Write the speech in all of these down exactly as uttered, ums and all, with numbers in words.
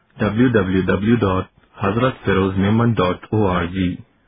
W W W dot حضرت Feroz Memon dot O R G.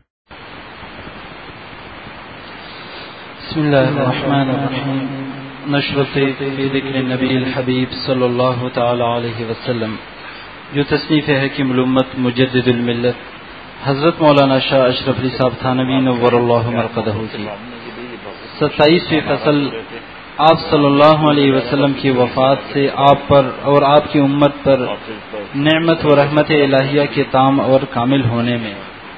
بسم اللہ الرحمن الرحیم۔ نشرت فی ذکر نبی الحبیب صلی اللہ تعالی علیہ وسلم، جو تصنیف ہے حکیم الامت مجدد الملت حضرت مولانا شاہ اشرف علی صاحب تھانوی نور اللہ مرقدہ کی ستائیسویں فصل آپ صلی اللہ علیہ وسلم کی وفات سے آپ پر اور آپ کی امت پر نعمت و رحمت الہیہ کے تام اور کامل ہونے میں۔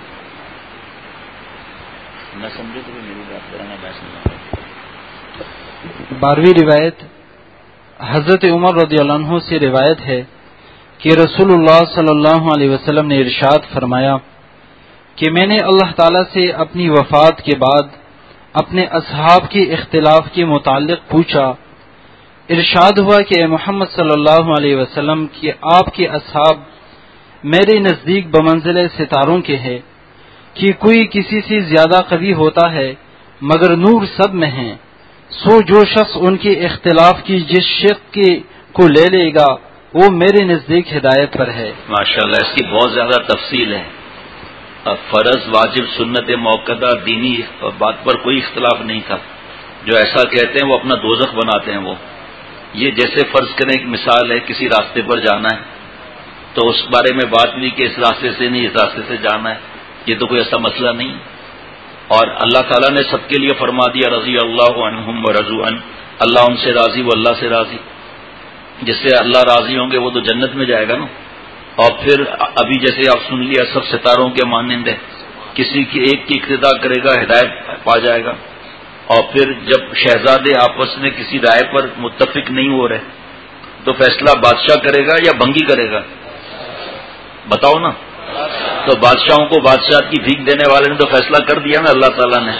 بارہویں روایت حضرت عمر رضی اللہ عنہ سے روایت ہے کہ رسول اللہ صلی اللہ علیہ وسلم نے ارشاد فرمایا کہ میں نے اللہ تعالی سے اپنی وفات کے بعد اپنے اصحاب کے اختلاف کے متعلق پوچھا۔ ارشاد ہوا کہ اے محمد صلی اللہ علیہ وسلم کہ آپ کے اصحاب میرے نزدیک بمنزل ستاروں کے ہیں کہ کوئی کسی سے زیادہ قوی ہوتا ہے مگر نور سب میں ہیں، سو جو شخص ان کے اختلاف کی جس شق کی کو لے لے گا وہ میرے نزدیک ہدایت پر ہے۔ ماشاءاللہ، اس کی بہت زیادہ تفصیل ہے۔ فرض، واجب، سنت موقدہ، دینی بات پر کوئی اختلاف نہیں تھا۔ جو ایسا کہتے ہیں وہ اپنا دوزخ بناتے ہیں۔ وہ یہ جیسے فرض کریں ایک مثال ہے، کسی راستے پر جانا ہے تو اس بارے میں بات نہیں کہ اس راستے سے نہیں اس راستے سے جانا ہے، یہ تو کوئی ایسا مسئلہ نہیں۔ اور اللہ تعالیٰ نے سب کے لیے فرما دیا رضی اللہ عنہم ورضوا عنہ، اللہ ان سے راضی وہ اللہ سے راضی۔ جس سے اللہ راضی ہوں گے وہ تو جنت میں جائے گا نا۔ اور پھر ابھی جیسے آپ سن لیا سب ستاروں کے مانند ہے، کسی کی ایک کی اقتدا کرے گا ہدایت پا جائے گا۔ اور پھر جب شہزادے آپس میں کسی رائے پر متفق نہیں ہو رہے تو فیصلہ بادشاہ کرے گا یا بنگی کرے گا؟ بتاؤ نا۔ تو بادشاہوں کو بادشاہ کی بھیک دینے والے نے تو فیصلہ کر دیا نا اللہ تعالیٰ نے۔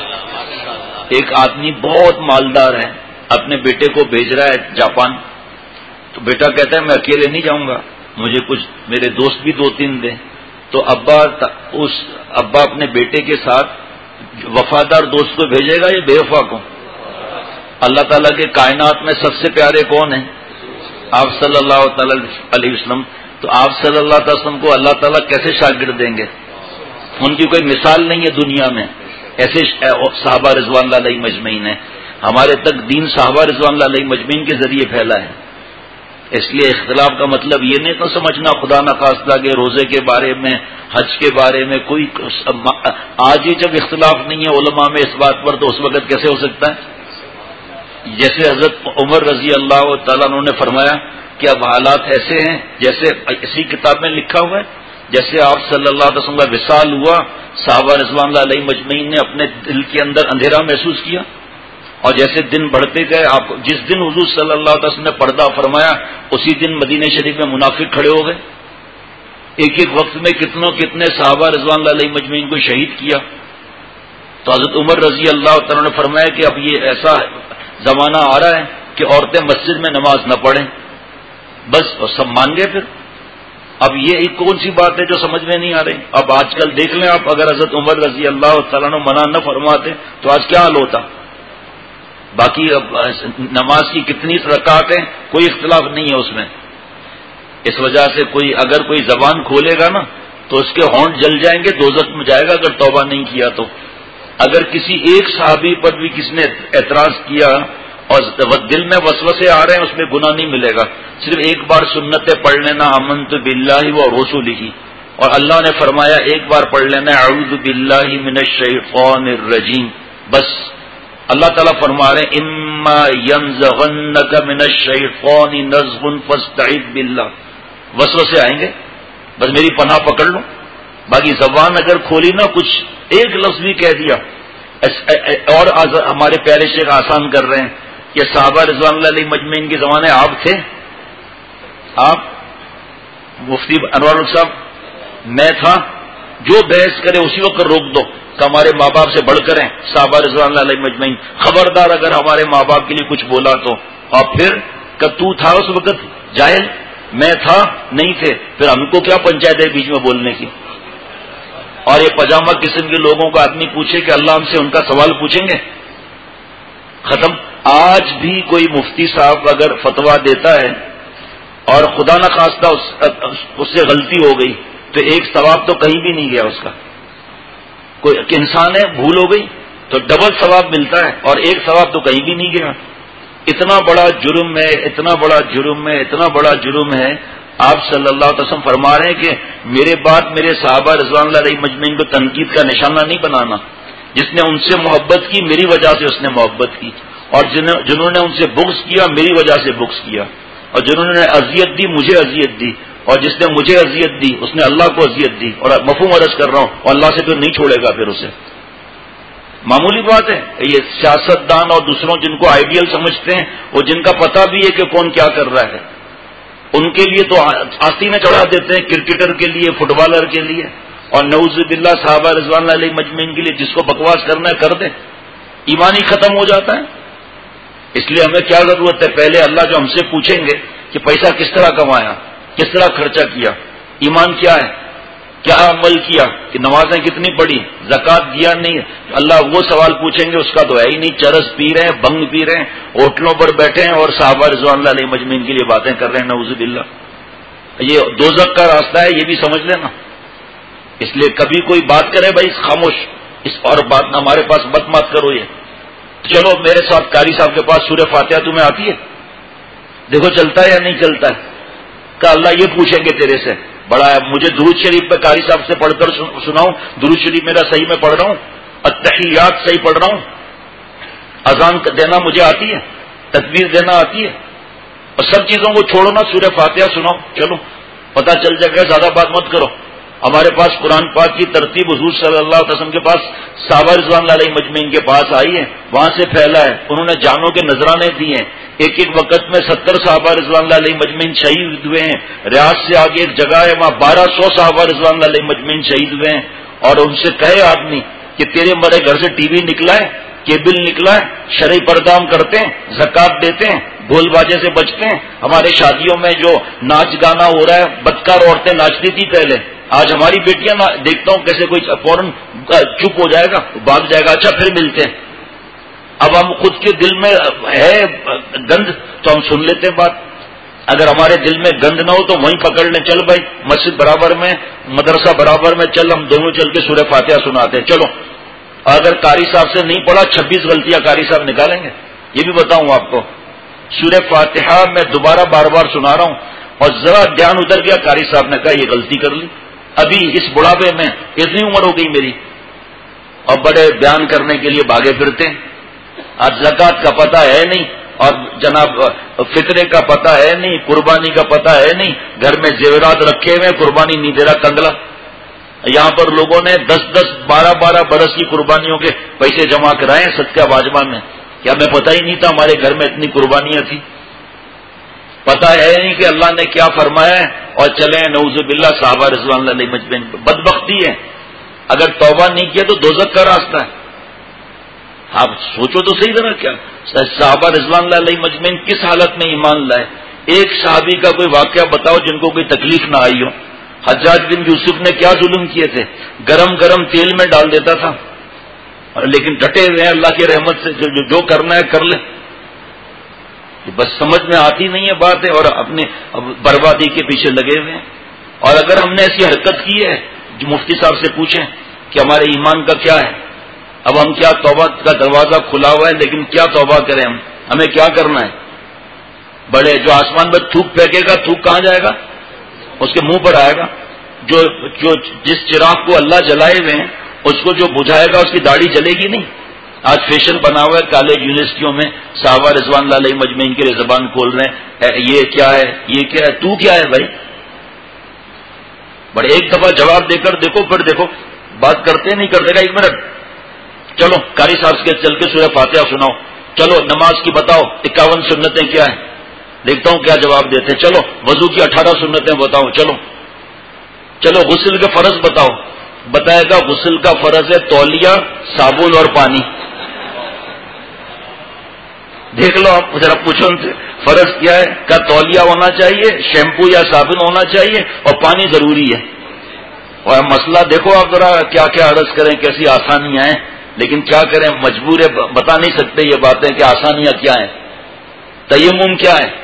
ایک آدمی بہت مالدار ہے، اپنے بیٹے کو بھیج رہا ہے جاپان، تو بیٹا کہتا ہے میں اکیلے نہیں جاؤں گا، مجھے کچھ میرے دوست بھی دو تین دیں۔ تو ابا اس ابا اپنے بیٹے کے ساتھ وفادار دوست کو بھیجے گا یا بے وفا کو؟ اللہ تعالیٰ کے کائنات میں سب سے پیارے کون ہیں؟ آپ صلی اللہ تعالی علیہ وسلم۔ تو آپ صلی اللہ علیہ وسلم کو اللہ تعالیٰ کیسے شاگرد دیں گے؟ ان کی کوئی مثال نہیں ہے دنیا میں، ایسے صحابہ رضوان اللہ علیہ مجمعین ہیں۔ ہمارے تک دین صحابہ رضوان اللہ علیہ مجمعین کے ذریعے پھیلا ہے۔ اس لیے اختلاف کا مطلب یہ نہیں تو سمجھنا خدا نخواستہ کہ روزے کے بارے میں، حج کے بارے میں کوئی، آج ہی جب اختلاف نہیں ہے علماء میں اس بات پر تو اس وقت کیسے ہو سکتا ہے؟ جیسے حضرت عمر رضی اللہ تعالیٰ عنہ نے فرمایا کہ اب حالات ایسے ہیں جیسے اسی کتاب میں لکھا ہوا ہے، جیسے آپ صلی اللہ علیہ وسلم کا وصال ہوا، صحابہ رضوان اللہ علیہ مجمعین نے اپنے دل کے اندر اندھیرا محسوس کیا، اور جیسے دن بڑھتے گئے، آپ جس دن حضور صلی اللہ علیہ وسلم نے پردہ فرمایا اسی دن مدینہ شریف میں منافق کھڑے ہو گئے۔ ایک ایک وقت میں کتنوں کتنے صحابہ رضوان اللہ علیہ مجمعین کو شہید کیا۔ تو حضرت عمر رضی اللہ تعالیٰ نے فرمایا کہ اب یہ ایسا زمانہ آ رہا ہے کہ عورتیں مسجد میں نماز نہ پڑھیں، بس اور سب مان گئے۔ پھر اب یہ ایک کون سی بات ہے جو سمجھ میں نہیں آ رہی؟ اب آج کل دیکھ لیں آپ، اگر حضرت عمر رضی اللہ تعالیٰ نے منع نہ فرماتے تو آج کیا حال ہوتا؟ باقی اب نماز کی کتنی رکعتیں کوئی اختلاف نہیں ہے اس میں۔ اس وجہ سے کوئی اگر کوئی زبان کھولے گا نا تو اس کے ہونٹ جل جائیں گے، دوزخ میں جائے گا اگر توبہ نہیں کیا تو۔ اگر کسی ایک صحابی پر بھی کسی نے اعتراض کیا اور دل میں وسوسے آ رہے ہیں اس میں گناہ نہیں ملے گا، صرف ایک بار سنتیں پڑھ لینا آمنت باللہ و رسولہ، اور اللہ نے فرمایا ایک بار پڑھ لینا اعوذ باللہ من الشیطان الرجیم، بس۔ اللہ تعالیٰ فرما رہے ہیں اما ینزغنک من الشیطان نزغ فاستعذ باللہ، وسوسے آئیں گے بس میری پناہ پکڑ لو۔ باقی زبان اگر کھولی نا کچھ ایک لفظ بھی کہہ دیا، اور ہمارے پیارے شیخ آسان کر رہے ہیں کہ صحابہ رضوان اللہ علیہ مجمعین کے زمانے آپ تھے، آپ مفتی انوار صاحب، میں تھا، جو بحث کرے اسی وقت روک دو کہ ہمارے ماں باپ سے بڑھ کر ہیں صحابہ رضوان اللہ علیہ مجمعین، خبردار اگر ہمارے ماں باپ کے لیے کچھ بولا تو۔ اور پھر کہ تو تھا اس وقت جاہل، میں تھا نہیں تھے، پھر ہم کو کیا پنچایت ہے بیچ میں بولنے کی؟ اور یہ پاجامہ قسم کے لوگوں کو آدمی پوچھے کہ اللہ ہم سے ان کا سوال پوچھیں گے؟ ختم۔ آج بھی کوئی مفتی صاحب اگر فتویٰ دیتا ہے اور خدا نہ خواستہ اس, اس سے غلطی ہو گئی تو ایک ثواب تو کہیں بھی نہیں گیا اس کا. کوئی انسان ہے بھول ہو گئی تو ڈبل ثواب ملتا ہے اور ایک ثواب تو کہیں بھی نہیں گیا. اتنا بڑا جرم ہے, اتنا بڑا جرم ہے, اتنا بڑا جرم ہے. آپ صلی اللہ علیہ وسلم فرما رہے ہیں کہ میرے بعد میرے صحابہ رضوان اللہ علیہ مجمعین کو تنقید کا نشانہ نہیں بنانا. جس نے ان سے محبت کی میری وجہ سے اس نے محبت کی, اور جنہوں نے ان سے بغض کیا میری وجہ سے بغض کیا, اور جنہوں نے اذیت دی مجھے اذیت دی, اور جس نے مجھے اذیت دی اس نے اللہ کو اذیت دی. اور مفہوم عرض کر رہا ہوں, اور اللہ سے پھر نہیں چھوڑے گا پھر اسے. معمولی بات ہے یہ. سیاست دان اور دوسروں جن کو آئیڈیل سمجھتے ہیں, وہ جن کا پتہ بھی ہے کہ کون کیا کر رہا ہے, ان کے لیے تو آستینیں چڑھا دیتے ہیں, کرکٹر کے لیے, فٹ بالر کے لیے, اور نعوذ باللہ صحابہ رضوان اللہ علیہ مجمعین کے لیے جس کو بکواس کرنا ہے کر دیں. ایمان ہی ختم ہو جاتا ہے. اس لیے ہمیں کیا ضرورت ہے, پہلے اللہ جو ہم سے پوچھیں گے کہ پیسہ کس طرح کمایا, کس طرح خرچہ کیا, ایمان کیا ہے, کیا عمل کیا, کہ نمازیں کتنی پڑھی, زکوٰۃ دیا نہیں, اللہ وہ سوال پوچھیں گے, اس کا تو ہے ہی نہیں. چرس پی رہے ہیں, بنگ پی رہے ہیں, ہوٹلوں پر بیٹھے ہیں اور صحابہ رضوان اللہ علیہ مجمعین کے لیے باتیں کر رہے ہیں, نعوذ باللہ. یہ دوزخ کا راستہ ہے, یہ بھی سمجھ لینا. اس لیے کبھی کوئی بات کرے بھائی خاموش, اس اور بات نہ ہمارے پاس مت مات کرو. یہ چلو میرے ساتھ قاری صاحب کے پاس سورہ فاتحہ تمہیں آتی ہے, دیکھو چلتا ہے یا نہیں چلتا ہے. کہ اللہ یہ پوچھیں گے تیرے سے, بڑا ہے مجھے درود شریف پہ قاری صاحب سے پڑھ کر سناؤں, درود شریف میرا صحیح میں پڑھ رہا ہوں, التحیات صحیح پڑھ رہا ہوں, اذان دینا مجھے آتی ہے, تکبیر دینا آتی ہے, اور سب چیزوں کو چھوڑو نا, سورہ فاتحہ سناؤ, چلو پتہ چل جائے گا. زیادہ بات مت کرو. ہمارے پاس قرآن پاک کی ترتیب حضور صلی اللہ علیہ وسلم کے پاس صحابہ رضوان اللہ علیہ مجمعین کے پاس آئی ہے, وہاں سے پھیلا ہے. انہوں نے جانوں کے نذرانے دیے ہیں. ایک ایک وقت میں ستر صحابہ رضوان اللہ علیہ مجمعین شہید ہوئے ہیں. ریاض سے آگے ایک جگہ ہے, وہاں بارہ سو صحابہ رضوان اللہ علیہ مجمعین شہید ہوئے ہیں. اور ان سے کہے آدمی کہ تیرے مرے گھر سے ٹی وی نکلا ہے, کیبل نکلا ہے, شرعی پردہ ہم کرتے ہیں, زکوٰۃ دیتے ہیں, ڈھول باجے سے بچتے ہیں. ہمارے شادیوں میں جو ناچ گانا ہو رہا ہے, بدکار عورتیں ناچتی تھی پہلے, آج ہماری بیٹیاں دیکھتا ہوں کیسے کوئی فوراً چپ ہو جائے گا, بھاگ جائے گا, اچھا پھر ملتے ہیں. اب ہم خود کے دل میں ہے گند تو ہم سن لیتے ہیں بات. اگر ہمارے دل میں گند نہ ہو تو وہیں پکڑ لیں, چل بھائی مسجد برابر میں, مدرسہ برابر میں, چل ہم دونوں چل کے سورہ فاتحہ سناتے ہیں, چلو. اگر قاری صاحب سے نہیں پڑھا چھبیس غلطیاں قاری صاحب نکالیں گے, یہ بھی بتاؤں آپ کو. سورہ فاتحہ میں دوبارہ بار بار سنا رہا ہوں, اور ذرا دھیان ادھر گیا, قاری صاحب نے کہا یہ غلطی کر لی. ابھی اس بڑھاپے میں اتنی عمر ہو گئی میری, اور بڑے بیان کرنے کے لیے بھاگے پھرتے ہیں. آج زکوٰۃ کا پتہ ہے نہیں, اور جناب فطرے کا پتہ ہے نہیں, قربانی کا پتہ ہے نہیں, گھر میں زیورات رکھے ہوئے, قربانی نہیں دے رہا کنگلا. یہاں پر لوگوں نے دس دس بارہ بارہ برس کی قربانیوں کے پیسے جمع کرائے صدقہ واجبہ میں, کہ ہمیں پتہ ہی نہیں تھا ہمارے گھر میں اتنی قربانیاں تھیں. پتہ ہے نہیں کہ اللہ نے کیا فرمایا ہے, اور چلیں نعوذ باللہ صحابہ رضوان اللہ علیہ مجمعین. بدبختی ہے, اگر توبہ نہیں کیا تو دوزخ کا راستہ ہے. آپ سوچو تو صحیح ذرا, کیا صحابہ رضوان اللہ علیہ مجمعین کس حالت میں ایمان لائے. ایک صحابی کا کوئی واقعہ بتاؤ جن کو کوئی تکلیف نہ آئی ہو. حجاج بن یوسف نے کیا ظلم کیے تھے, گرم گرم تیل میں ڈال دیتا تھا, لیکن ڈٹے ہوئے ہیں اللہ کی رحمت سے, جو, جو, جو کرنا ہے کر لے. بس سمجھ میں آتی نہیں ہے بات ہے, اور اپنے بربادی کے پیچھے لگے ہوئے ہیں. اور اگر ہم نے ایسی حرکت کی ہے, جو مفتی صاحب سے پوچھیں کہ ہمارے ایمان کا کیا ہے, اب ہم کیا, توبہ کا دروازہ کھلا ہوا ہے, لیکن کیا توبہ کریں ہم, ہمیں کیا کرنا ہے. بڑے جو آسمان میں تھوک پھینکے گا, تھوک کہاں جائے گا, اس کے منہ پر آئے گا. جو جو جس چراغ کو اللہ جلائے ہوئے ہیں اس کو جو بجھائے گا اس کی داڑھی جلے گی نہیں. آج فیشن بنا ہوا ہے کالج یونیورسٹیوں میں, صحابہ رضوان اللہ علیہ مجمعین کے لیے زبان کھول رہے ہیں, یہ کیا ہے, یہ کیا ہے, تو کیا ہے بھائی. بڑے ایک دفعہ جواب دے کر دیکھو, پھر دیکھو بات کرتے نہیں کرتے گا. ایک منٹ, چلو قاری صاحب کے چل کے سورہ فاتحہ سناؤ, چلو نماز کی بتاؤ اکاون سنتیں کیا ہیں, دیکھتا ہوں کیا جواب دیتے ہیں. چلو وضو کی اٹھارہ سنتیں بتاؤ, چلو چلو غسل کے فرض بتاؤ, بتائے گا غسل کا فرض ہے تولیہ, صابن اور پانی. دیکھ لو آپ ذرا پوچھو ان سے فرض کیا ہے, کا تولیہ ہونا چاہیے, شیمپو یا صابن ہونا چاہیے, اور پانی ضروری ہے. اور مسئلہ دیکھو آپ ذرا کیا کیا عرض کریں, کیسی آسانیاں ہیں, لیکن کیا کریں مجبور ہے, بتا نہیں سکتے یہ باتیں کہ آسانیاں کیا ہیں. تیمم کیا ہے,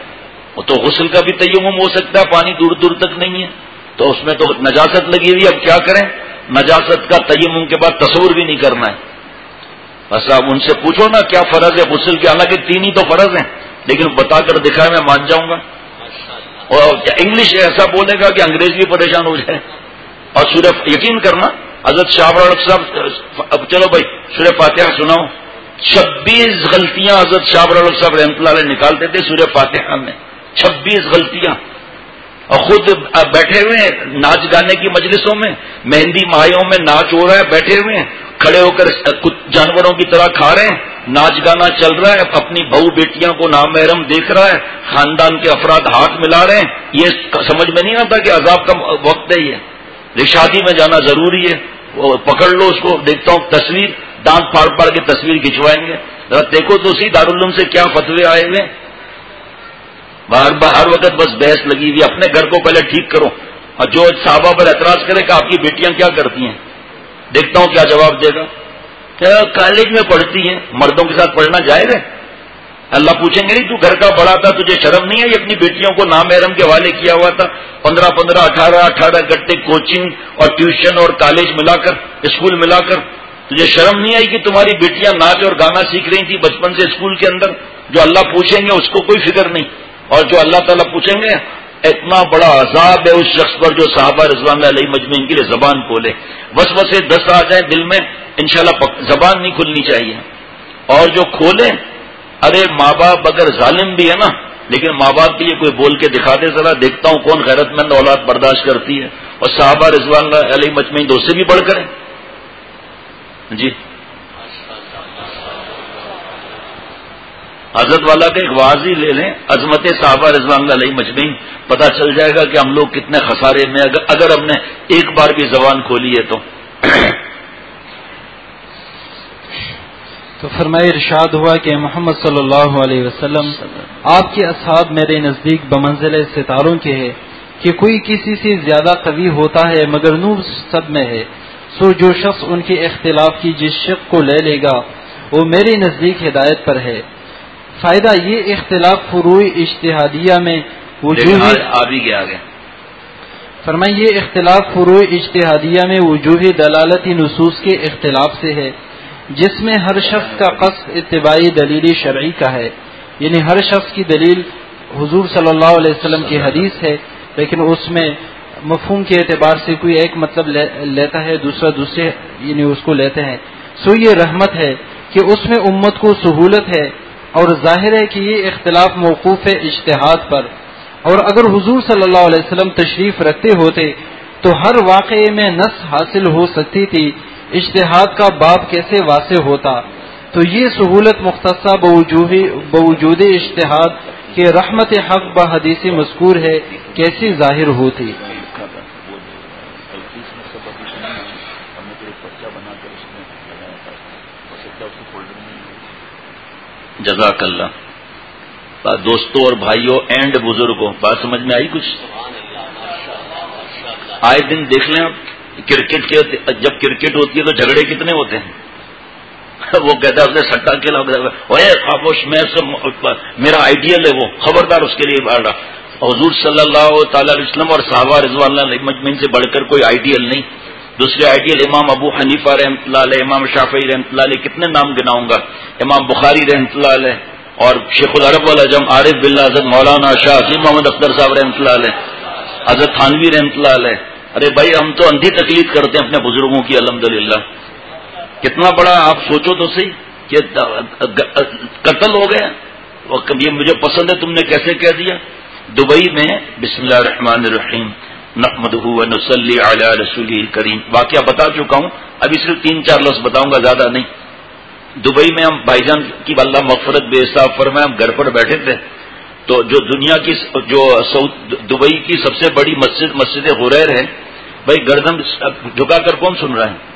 وہ تو غسل کا بھی تیمم ہو سکتا ہے، پانی دور دور تک نہیں ہے، تو اس میں تو نجاست لگی ہوئی، اب کیا کریں؟ نجاست کا تیمم کے بعد تصور بھی نہیں کرنا ہے۔ بس آپ ان سے پوچھو نا کیا فرض ہے غسل کے، حالانکہ تین ہی تو فرض ہیں، لیکن بتا کر دکھائے میں مان جاؤں گا۔ اور انگلش ایسا بولے گا کہ انگریز بھی پریشان ہو جائے۔ اور سورہ یقین کرنا حضرت شاہ صاحب، اب چلو بھائی سورہ فاتحہ سناؤ، چھبیس غلطیاں حضرت شاہ صاحب رحمۃ اللہ علیہ نکالتے تھے سورہ فاتحہ میں، چھبیس غلطیاں، اور خود بیٹھے ہوئے ہیں ناچ گانے کی مجلسوں میں، مہندی ماہیوں میں ناچ ہو رہا ہے، بیٹھے ہوئے ہیں کھڑے ہو کر کچھ جانوروں کی طرح کھا رہے ہیں، ناچ گانا چل رہا ہے، اپنی بہو بیٹیاں کو نامحرم دیکھ رہا ہے، خاندان کے افراد ہاتھ ملا رہے ہیں، یہ سمجھ میں نہیں آتا کہ عذاب کا وقت ہے، یہ شادی میں جانا ضروری ہے، وہ پکڑ لو اس کو، دیکھتا ہوں تصویر دانت پھاڑ پھاڑ کے تصویر کھنچوائیں گے، ذرا دیکھو تو اسی دارالعلوم سے کیا فتوے آئے ہوئے، ہر ہر وقت بس بحث لگی ہوئی، اپنے گھر کو پہلے ٹھیک کرو، اور جو صحابہ پر اعتراض کرے کہ آپ کی بیٹیاں کیا کرتی ہیں، دیکھتا ہوں کیا جواب دے گا، کیا کالج میں پڑھتی ہیں، مردوں کے ساتھ پڑھنا جائز ہے؟ اللہ پوچھیں گے نہیں تو گھر کا بڑا تھا، تجھے شرم نہیں ہے؟ یہ اپنی بیٹیوں کو نامحرم کے حوالے کیا ہوا تھا، پندرہ پندرہ اٹھارہ اٹھارہ گھنٹے کوچنگ اور ٹیوشن اور کالج ملا کر، اسکول ملا کر، تجھے شرم نہیں آئی کہ تمہاری بیٹیاں ناچ اور گانا سیکھ رہی تھی بچپن سے اسکول کے اندر؟ جو اللہ پوچھیں گے اس کو کوئی فکر نہیں، اور جو اللہ تعالیٰ پوچھیں گے اتنا بڑا عذاب ہے اس شخص پر جو صحابہ رضوان اللہ علیہ مجمعین کے لیے زبان کھولے، وسوسے دس آ جائیں دل میں، انشاءاللہ زبان نہیں کھلنی چاہیے، اور جو کھولے، ارے ماں باپ اگر ظالم بھی ہے نا، لیکن ماں باپ کے لیے کوئی بول کے دکھا دے، ذرا دیکھتا ہوں کون غیرت مند اولاد برداشت کرتی ہے، اور صحابہ رضوان اللہ علیہ مجمعین تو اس سے بھی بڑھ کر جی حضرت والا کا ایک واضح لے لیں، عظمت صحابہ رضوان اللہ علیہ مجمعین، پتہ چل جائے گا کہ ہم لوگ کتنے خسارے میں اگر, اگر ہم نے ایک بار بھی زبان کھولی ہے تو تو فرمائے ارشاد ہوا کہ محمد صلی اللہ علیہ وسلم آپ کے اصحاب میرے نزدیک بمنزل ستاروں کے ہے کہ کوئی کسی سے زیادہ قوی ہوتا ہے مگر نور سب میں ہے، سو جو شخص ان کے اختلاف کی جس شق کو لے لے گا وہ میرے نزدیک ہدایت پر ہے۔ فائدہ یہ اختلاف فروع اجتہادیہ میں وجوہ آبی گیا گیا فرمائے یہ اختلاف فروع اجتہادیہ میں وجوہ دلالتی نصوص کے اختلاف سے ہے، جس میں ہر شخص کا قصد اتباعی دلیل شرعی کا ہے، یعنی ہر شخص کی دلیل حضور صلی اللہ علیہ وسلم کی حدیث ہے، لیکن اس میں مفہوم کے اعتبار سے کوئی ایک مطلب لیتا ہے، دوسرا دوسرے یعنی اس کو لیتے ہیں، سو یہ رحمت ہے کہ اس میں امت کو سہولت ہے، اور ظاہر ہے کہ یہ اختلاف موقوف ہے اجتہاد پر، اور اگر حضور صلی اللہ علیہ وسلم تشریف رکھتے ہوتے تو ہر واقعے میں نص حاصل ہو سکتی تھی، اجتہاد کا باب کیسے واسع ہوتا؟ تو یہ سہولت مختصہ بوجود اجتہاد کہ رحمت حق بحدیث مذکور ہے کیسی ظاہر ہوتی؟ جزاک اللہ۔ دوستوں اور بھائیوں اینڈ بزرگوں، بات سمجھ میں آئی کچھ؟ آئے دن دیکھ لیں آپ کرکٹ کے، جب کرکٹ ہوتی ہے تو جھگڑے کتنے ہوتے ہیں، وہ کہتا ہے اس نے سٹا کھیلا، خاموش، میں میرا آئیڈیل ہے وہ، خبردار اس کے لیے بڑھ رہا۔ حضور صلی اللہ تعالی علیہ وسلم اور صحابہ رضوان اللہ علیہ مجمعین سے بڑھ کر کوئی آئیڈیل نہیں۔ دوسرے آئیڈیل امام ابو حنیفہ رحمۃ اللہ علیہ، امام شافعی رحمۃ اللہ علیہ، کتنے نام گناؤں گا، امام بخاری رحمۃ اللہ علیہ، اور شیخ العرب والعجم عارف باللہ حضرت مولانا شاہ عظیم محمد اختر صاحب رحمۃ اللہ علیہ، حضرت تھانوی رحمۃ اللہ علیہ۔ ارے بھائی ہم تو اندھی تقلید کرتے ہیں اپنے بزرگوں کی، الحمدللہ۔ کتنا بڑا آپ سوچو تو صحیح کہ قتل ہو گیا، یہ مجھے پسند ہے تم نے کیسے کہہ دیا۔ دبئی میں بسم اللہ الرحمن الرحیم نحمدہ ونصلی علی رسولہ الکریم، واقعہ بتا چکا ہوں، ابھی صرف تین چار لفظ بتاؤں گا، زیادہ نہیں۔ دبئی میں ہم بھائی جان کی اللہ مغفرت بے حساب فرمائے، ہم گھر پر بیٹھے تھے تو جو دنیا کی جو دبئی کی سب سے بڑی مسجد مسجد غریر ہے، بھائی گردن جھکا کر کون سن رہا ہے؟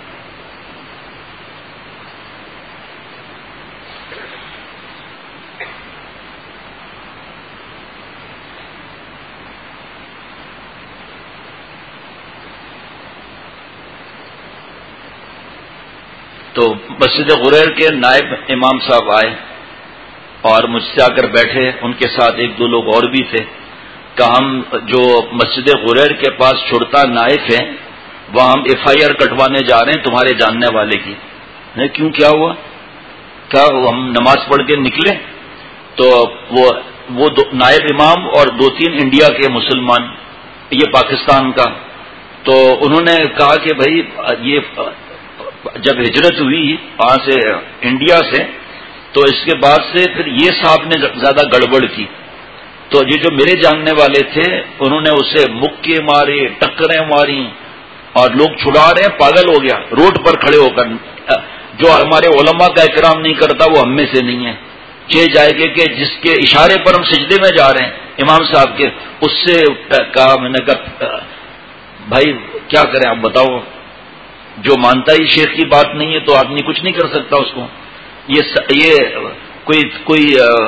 تو مسجد غریر کے نائب امام صاحب آئے اور مجھ سے آ کر بیٹھے، ان کے ساتھ ایک دو لوگ اور بھی تھے، کہ ہم جو مسجد غریر کے پاس چھڑتا نائف ہے وہاں ہم ایف آئی آر کٹوانے جا رہے ہیں تمہارے جاننے والے کی۔ نہیں کیوں، کیا ہوا؟ کیا ہم نماز پڑھ کے نکلے تو وہ وہ نائب امام اور دو تین انڈیا کے مسلمان، یہ پاکستان کا، تو انہوں نے کہا کہ بھائی یہ جب ہجرت ہوئی وہاں سے انڈیا سے تو اس کے بعد سے پھر یہ صاحب نے زیادہ گڑبڑ کی، تو یہ جو میرے جاننے والے تھے انہوں نے اسے مکے مارے، ٹکریں ماری، اور لوگ چھڑا رہے ہیں، پاگل ہو گیا روڈ پر کھڑے ہو کر۔ جو ہمارے علماء کا احترام نہیں کرتا وہ ہم میں سے نہیں ہے۔ چہ جائے گے کہ جس کے اشارے پر ہم سجدے میں جا رہے ہیں امام صاحب کے، اس سے کہا، میں نے کہا بھائی کیا کریں آپ بتاؤ، جو مانتا ہی شیخ کی بات نہیں ہے تو آدمی کچھ نہیں کر سکتا اس کو۔ یہ یہ کوئی کوئی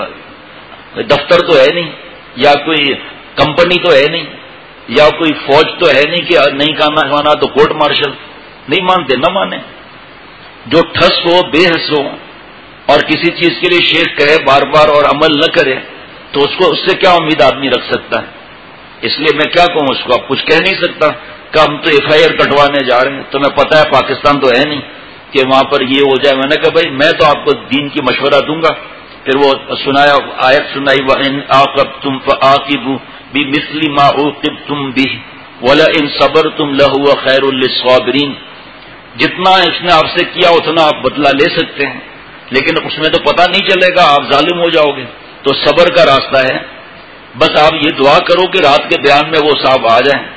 دفتر تو ہے نہیں، یا کوئی کمپنی تو ہے نہیں، یا کوئی فوج تو ہے نہیں کہ نہیں کہنا مانا تو کورٹ مارشل۔ نہیں مانتے نہ مانے، جو ٹھس ہو بے حس ہو اور کسی چیز کے لیے شیخ کہے بار بار اور عمل نہ کرے تو اس کو اس سے کیا امید آدمی رکھ سکتا ہے؟ اس لیے میں کیا کہوں اس کو، اب کچھ کہہ نہیں سکتا کہ ہم تو ایف آئی آر کٹوانے جا رہے ہیں، تمہیں پتہ ہے پاکستان تو ہے نہیں کہ وہاں پر یہ ہو جائے۔ میں نے کہا بھائی میں تو آپ کو دین کی مشورہ دوں گا، پھر وہ سنایا آیت سنائی، وَإِنْ عَاقَبْتُمْ فَعَاقِبُوا بِمِثْلِ مَا عُوقِبْتُمْ بِهِ وَلَئِنْ صَبَرْتُمْ لَهُوَ خَيْرٌ لِّلصَّابِرِينَ۔ جتنا اس نے آپ سے کیا اتنا آپ بدلہ لے سکتے ہیں، لیکن اس میں تو پتہ نہیں چلے گا، آپ ظالم ہو جاؤ گے، تو صبر کا راستہ ہے۔ بس آپ یہ دعا کرو کہ رات کے بیان میں وہ صاحب آ جائیں،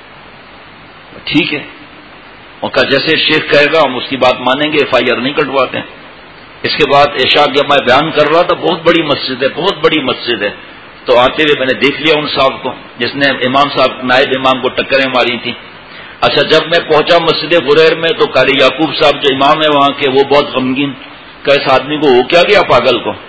ٹھیک ہے، اور کہ جیسے شیخ کہے گا ہم اس کی بات مانیں گے، ایف آئی آر نہیں کٹواتے ہیں۔ اس کے بعد عشاء جب میں بیان کر رہا تھا، بہت بڑی مسجد ہے، بہت بڑی مسجد ہے، تو آتے ہوئے میں نے دیکھ لیا ان صاحب کو جس نے امام صاحب نائب امام کو ٹکریں ماری تھیں۔ اچھا جب میں پہنچا مسجد غریر میں تو قاری یعقوب صاحب جو امام ہے وہاں کے، وہ بہت غمگین، کہ اس آدمی کو ہو کیا گیا پاگل کو،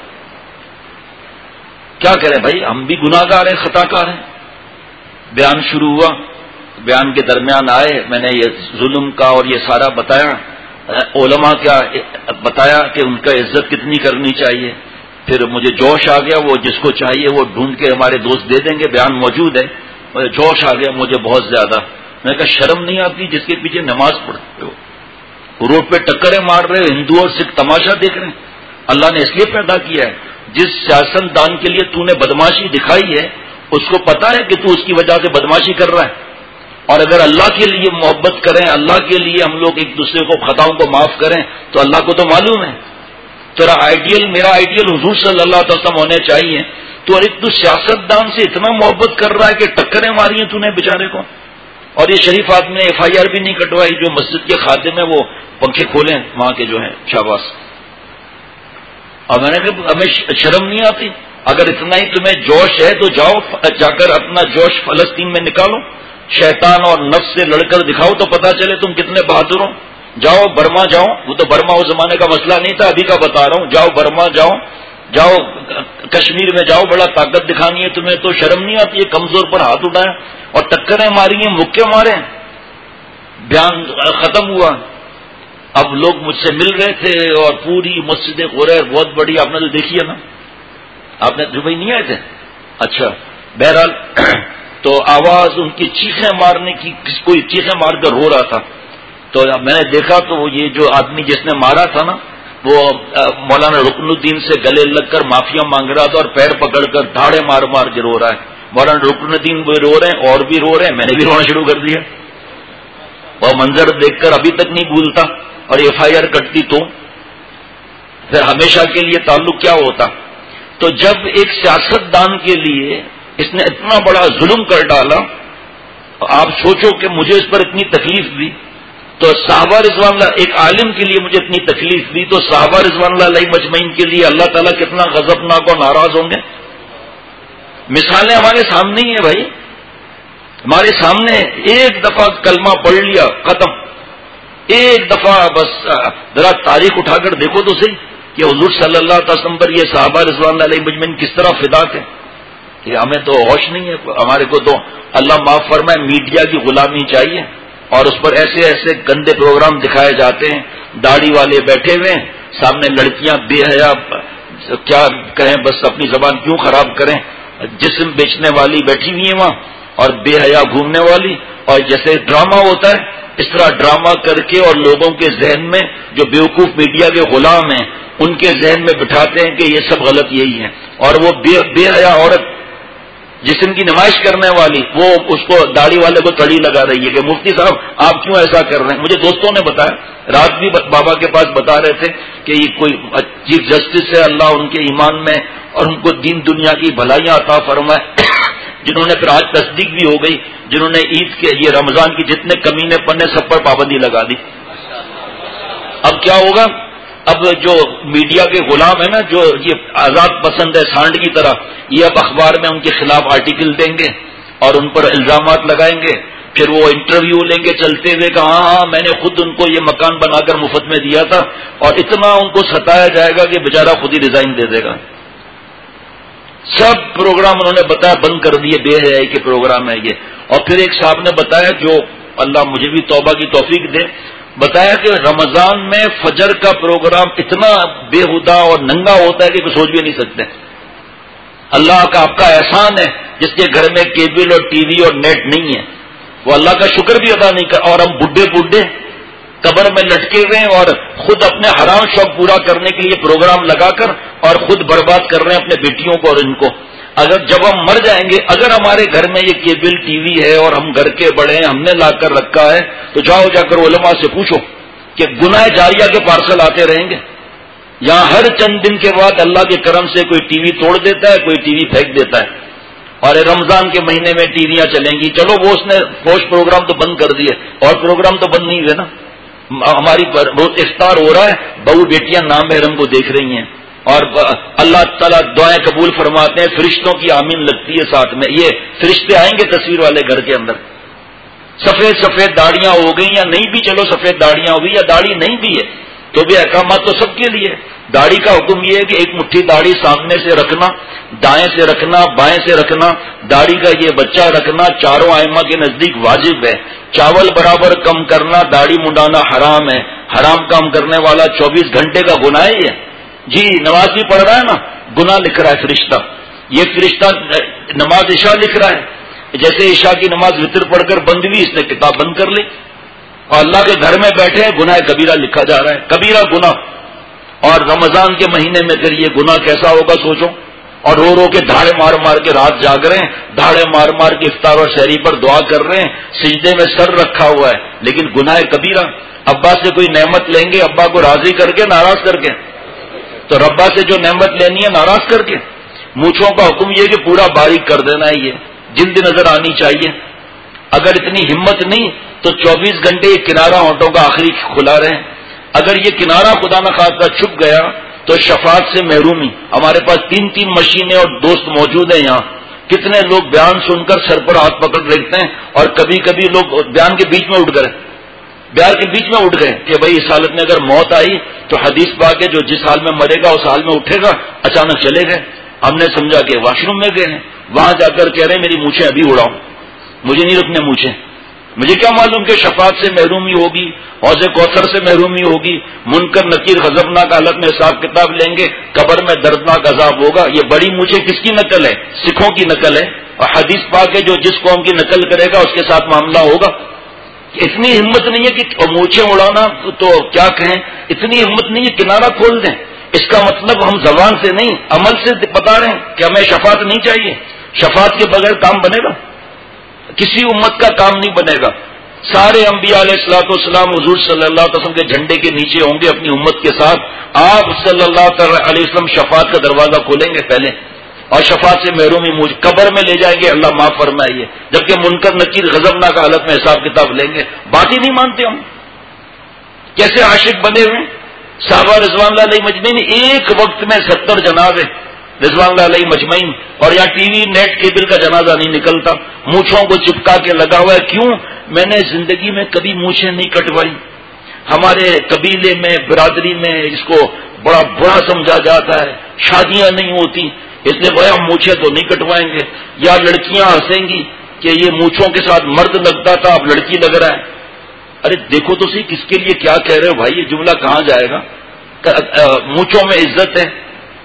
کیا کریں بھائی ہم بھی گناہ گار ہیں، خطا کار ہیں۔ بیان شروع ہوا، بیان کے درمیان آئے، میں نے یہ ظلم کا اور یہ سارا بتایا، علماء کیا بتایا کہ ان کا عزت کتنی کرنی چاہیے۔ پھر مجھے جوش آ گیا، وہ جس کو چاہیے وہ ڈھونڈ کے ہمارے دوست دے دیں گے، بیان موجود ہے، مجھے جوش آ گیا مجھے بہت زیادہ۔ میں نے کہا شرم نہیں آتی جس کے پیچھے نماز پڑھتے ہو، روڈ پہ ٹکریں مار رہے ہو، ہندو اور سکھ تماشا دیکھ رہے ہیں۔ اللہ نے اس لیے پیدا کیا ہے، جس سیاست دان کے لیے تو نے بدماشی دکھائی ہے اس کو پتا ہے کہ تو اس کی وجہ سے بدماشی کر رہا ہے، اور اگر اللہ کے لیے محبت کریں، اللہ کے لیے ہم لوگ ایک دوسرے کو خطاؤں کو معاف کریں تو اللہ کو تو معلوم ہے تیرا آئیڈیل، میرا آئیڈیل حضور صلی اللہ علیہ وسلم ہونے چاہیے، تو اور ایک تو سیاست دان سے اتنا محبت کر رہا ہے کہ ٹکریں ماری ہیں تو نے بیچارے کو، اور یہ شریف آدمی نے ایف آئی آر بھی نہیں کٹوائی، جو مسجد کے خادم ہیں وہ پنکھے کھولیں وہاں کے جو ہیں شاباش۔ اور میں نے کہا ہمیں شرم نہیں آتی؟ اگر اتنا ہی تمہیں جوش ہے تو جاؤ جا کر اپنا جوش فلسطین میں نکالو، شیطان اور نفس سے لڑ کر دکھاؤ تو پتا چلے تم کتنے بہادر ہو۔ جاؤ برما جاؤ، وہ تو برما اس زمانے کا مسئلہ نہیں تھا، ابھی کا بتا رہا ہوں، جاؤ برما جاؤ، جاؤ کشمیر میں جاؤ، بڑا طاقت دکھانی ہے تمہیں تو شرم نہیں آتی ہے؟ کمزور پر ہاتھ اٹھائیں اور ٹکریں ماری ہیں، مکے مارے۔ بیان ختم ہوا، اب لوگ مجھ سے مل رہے تھے اور پوری مسجد غریر بہت بڑی، آپ نے تو دیکھی ہے نا، آپ نے دبئی نہیں آئے تھے؟ اچھا بہرحال تو آواز ان کی چیخیں مارنے کی، کس کوئی چیخیں مار کر رو رہا تھا، تو میں نے دیکھا تو یہ جو آدمی جس نے مارا تھا نا وہ مولانا رکن الدین سے گلے لگ کر معافیا مانگ رہا تھا اور پیر پکڑ کر دھاڑے مار مار کے رو رہا ہے۔ مولانا رکن الدین بھی رو رہے ہیں اور بھی رو رہے ہیں، میں نے بھی رونا شروع کر دیا، وہ منظر دیکھ کر ابھی تک نہیں بھولتا، اور ایف آئی آر کٹتی تو پھر ہمیشہ کے لیے تعلق کیا ہوتا۔ تو جب ایک سیاست دان کے لیے اس نے اتنا بڑا ظلم کر ڈالا، آپ سوچو کہ مجھے اس پر اتنی تکلیف دی، تو صحابہ رضوان اللہ، ایک عالم کے لیے مجھے اتنی تکلیف دی، تو صحابہ رضوان اللہ علیہ مجمعین کے لیے اللہ تعالیٰ کتنا غضبناک اور ناراض ہوں گے۔ مثالیں ہمارے سامنے ہی ہیں بھائی، ہمارے سامنے ایک دفعہ کلمہ پڑھ لیا ختم، ایک دفعہ بس ذرا تاریخ اٹھا کر دیکھو تو صحیح کہ حضور صلی اللہ علیہ وسلم پر یہ صحابہ رضوان اللہ علیہ مجمعین کس طرح فدا تھے۔ کہ ہمیں تو ہوش نہیں ہے، ہمارے کو تو اللہ معاف فرمائے میڈیا کی غلامی چاہیے، اور اس پر ایسے ایسے گندے پروگرام دکھائے جاتے ہیں، داڑھی والے بیٹھے ہوئے ہیں، سامنے لڑکیاں بے حیا کیا کہیں، بس اپنی زبان کیوں خراب کریں. جسم بیچنے والی بیٹھی ہوئی ہیں وہاں اور بے حیا گھومنے والی، اور جیسے ڈرامہ ہوتا ہے اس طرح ڈرامہ کر کے اور لوگوں کے ذہن میں جو بیوقوف میڈیا کے غلام ہیں ان کے ذہن میں بٹھاتے ہیں کہ یہ سب غلط یہی ہے. اور وہ بے بے حیا عورت جسم کی نمائش کرنے والی وہ اس کو داڑھی والے کو کڑی لگا رہی ہے کہ مفتی صاحب آپ کیوں ایسا کر رہے ہیں. مجھے دوستوں نے بتایا، رات بھی بابا کے پاس بتا رہے تھے کہ یہ کوئی چیف جسٹس ہے، اللہ ان کے ایمان میں اور ان کو دین دنیا کی بھلائیاں عطا فرمائے، جنہوں نے پھر آج تصدیق بھی ہو گئی، جنہوں نے عید کے یہ رمضان کی جتنے کمینے پنے سب پر پابندی لگا دی. اب کیا ہوگا؟ اب جو میڈیا کے غلام ہیں نا، جو یہ آزاد پسند ہے سانڈ کی طرح، یہ اب اخبار میں ان کے خلاف آرٹیکل دیں گے اور ان پر الزامات لگائیں گے. پھر وہ انٹرویو لیں گے چلتے ہوئے کہ ہاں ہاں میں نے خود ان کو یہ مکان بنا کر مفت میں دیا تھا، اور اتنا ان کو ستایا جائے گا کہ بیچارہ خود ہی ریزائن دے دے گا. سب پروگرام انہوں نے بتایا بند کر دیے، بے حیائی کے پروگرام ہے یہ. اور پھر ایک صاحب نے بتایا، جو اللہ مجھے بھی توبہ کی توفیق دے، بتایا کہ رمضان میں فجر کا پروگرام اتنا بےہودہ اور ننگا ہوتا ہے کہ کوئی سوچ بھی نہیں سکتے. اللہ کا آپ کا احسان ہے جس کے گھر میں کیبل اور ٹی وی اور نیٹ نہیں ہے، وہ اللہ کا شکر بھی ادا نہیں کر. اور ہم بڈھے بڈھے قبر میں لٹکے ہوئے اور خود اپنے حرام شوق پورا کرنے کے لیے پروگرام لگا کر اور خود برباد کر رہے ہیں اپنے بیٹیوں کو اور ان کو. اگر جب ہم مر جائیں گے، اگر ہمارے گھر میں یہ کیبل ٹی وی ہے اور ہم گھر کے بڑے ہیں، ہم نے لا کر رکھا ہے، تو جاؤ جا کر علماء سے پوچھو کہ گناہ جاریہ کے پارسل آتے رہیں گے. یہاں ہر چند دن کے بعد اللہ کے کرم سے کوئی ٹی وی توڑ دیتا ہے، کوئی ٹی وی پھینک دیتا ہے. اور رمضان کے مہینے میں ٹی ویاں چلیں گی. چلو وہ اس نے فوش پروگرام تو بند کر دیے، اور پروگرام تو بند نہیں ہوئے نا. ہماری روز افطار ہو رہا ہے، بہو بیٹیاں نام محرم کو دیکھ رہی ہیں، اور اللہ تعالیٰ دعائیں قبول فرماتے ہیں، فرشتوں کی آمین لگتی ہے ساتھ میں. یہ فرشتے آئیں گے تصویر والے گھر کے اندر. سفید سفید داڑیاں ہو گئی یا نہیں بھی، چلو سفید داڑیاں ہو گئی یا داڑھی نہیں بھی ہے تو بھی احکامات تو سب کے لیے. داڑھی کا حکم یہ ہے کہ ایک مٹھی داڑھی سامنے سے رکھنا، دائیں سے رکھنا، بائیں سے رکھنا. داڑھی کا یہ بچہ رکھنا چاروں ائمہ کے نزدیک واجب ہے. چاول برابر کم کرنا، داڑھی منڈانا حرام ہے. حرام کام کرنے والا چوبیس گھنٹے کا گناہ ہے یہ. جی نماز بھی پڑھ رہا ہے نا، گناہ لکھ رہا ہے فرشتہ. یہ فرشتہ نماز عشاء لکھ رہا ہے. جیسے عشاء کی نماز وطر پڑھ کر بند ہوئی، اس نے کتاب بند کر لی اور اللہ کے گھر میں بیٹھے ہیں، گناہ کبیرہ لکھا جا رہا ہے، کبیرہ گناہ. اور رمضان کے مہینے میں پھر یہ گناہ کیسا ہوگا سوچو. اور رو رو کے دھاڑے مار مار کے رات جاگ رہے ہیں، دھاڑے مار مار کے افطار اور شہری پر دعا کر رہے ہیں، سجدے میں سر رکھا ہوا ہے، لیکن گناہ کبیرہ. ابا سے کوئی نعمت لیں گے، ابا کو راضی کر کے ناراض کر کے، تو ربا سے جو نعمت لینی ہے ناراض کر کے. مونچھوں کا حکم یہ کہ پورا باریک کر دینا ہے، یہ جلد نظر آنی چاہیے. اگر اتنی ہمت نہیں تو چوبیس گھنٹے یہ کنارہ ہونٹوں کا آخری کھلا رہے. اگر یہ کنارہ خدا نخواستہ چھپ گیا تو شفاعت سے محرومی. ہمارے پاس تین تین مشینیں اور دوست موجود ہیں یہاں. کتنے لوگ بیان سن کر سر پر ہاتھ پکڑ رکھتے ہیں، اور کبھی کبھی لوگ بیان کے بیچ میں اٹھ گئے، بیان کے بیچ میں اٹھ گئے کہ بھائی اس حالت میں اگر موت آئی تو حدیث پاک ہے جو جس حال میں مرے گا اس حال میں اٹھے گا. اچانک چلے گئے. ہم نے سمجھا کہ واش روم میں گئے ہیں، وہاں جا کر کہہ رہے ہیں میری مونچھیں ابھی اڑاؤ، مجھے نہیں رکھنے مونچھیں. مجھے کیا معلوم کہ شفاعت سے محرومی ہوگی، حوض کوثر سے محرومی ہوگی، منکر نکیر غضبناک حالت میں حساب کتاب لیں گے، قبر میں دردناک عذاب ہوگا. یہ بڑی مونچھیں کس کی نقل ہے؟ سکھوں کی نقل ہے. اور حدیث پاک ہے جو جس قوم کی نقل کرے گا اس کے ساتھ معاملہ ہوگا. اتنی ہمت نہیں ہے کہ مونچھیں اڑانا تو کیا کہیں، اتنی ہمت نہیں ہے کنارہ کھول دیں. اس کا مطلب ہم زبان سے نہیں عمل سے بتا رہے ہیں کہ ہمیں شفاعت نہیں چاہیے. شفاعت کے بغیر کام بنے گا؟ کسی امت کا کام نہیں بنے گا. سارے انبیاء علیہ الصلوۃ والسلام حضور صلی اللہ علیہ وسلم کے جھنڈے کے نیچے ہوں گے اپنی امت کے ساتھ. آپ صلی اللہ علیہ وسلم شفاعت کا دروازہ کھولیں گے پہلے، اور شفاعت سے محرومی مجھ قبر میں لے جائیں گے، اللہ معاف فرمائیے. جبکہ منکر نکیر غضبناک حالت میں حساب کتاب لیں گے. بات ہی نہیں مانتے ہم. کیسے عاشق بنے ہوئے صحابہ رضوان اللہ علیہ مجمعین، ایک وقت میں ستر جنازے رضوان اللہ علیہ مجمعین، اور یہاں ٹی وی نیٹ کیبل کا جنازہ نہیں نکلتا. مونچھوں کو چپکا کے لگا ہوا ہے. کیوں؟ میں نے زندگی میں کبھی مونچھیں نہیں کٹوائی. ہمارے قبیلے میں برادری میں اس کو بڑا برا سمجھا جاتا ہے، شادیاں نہیں ہوتی اس لیے بھائی ہم مونچھیں تو نہیں کٹوائیں گے. یا لڑکیاں ہنسیں گی کہ یہ مونچھوں کے ساتھ مرد لگتا تھا اب لڑکی لگ رہا ہے. ارے دیکھو تو صحیح کس کے لیے کیا کہہ رہے ہو بھائی، یہ جملہ کہاں جائے گا؟ مونچھوں میں عزت ہے،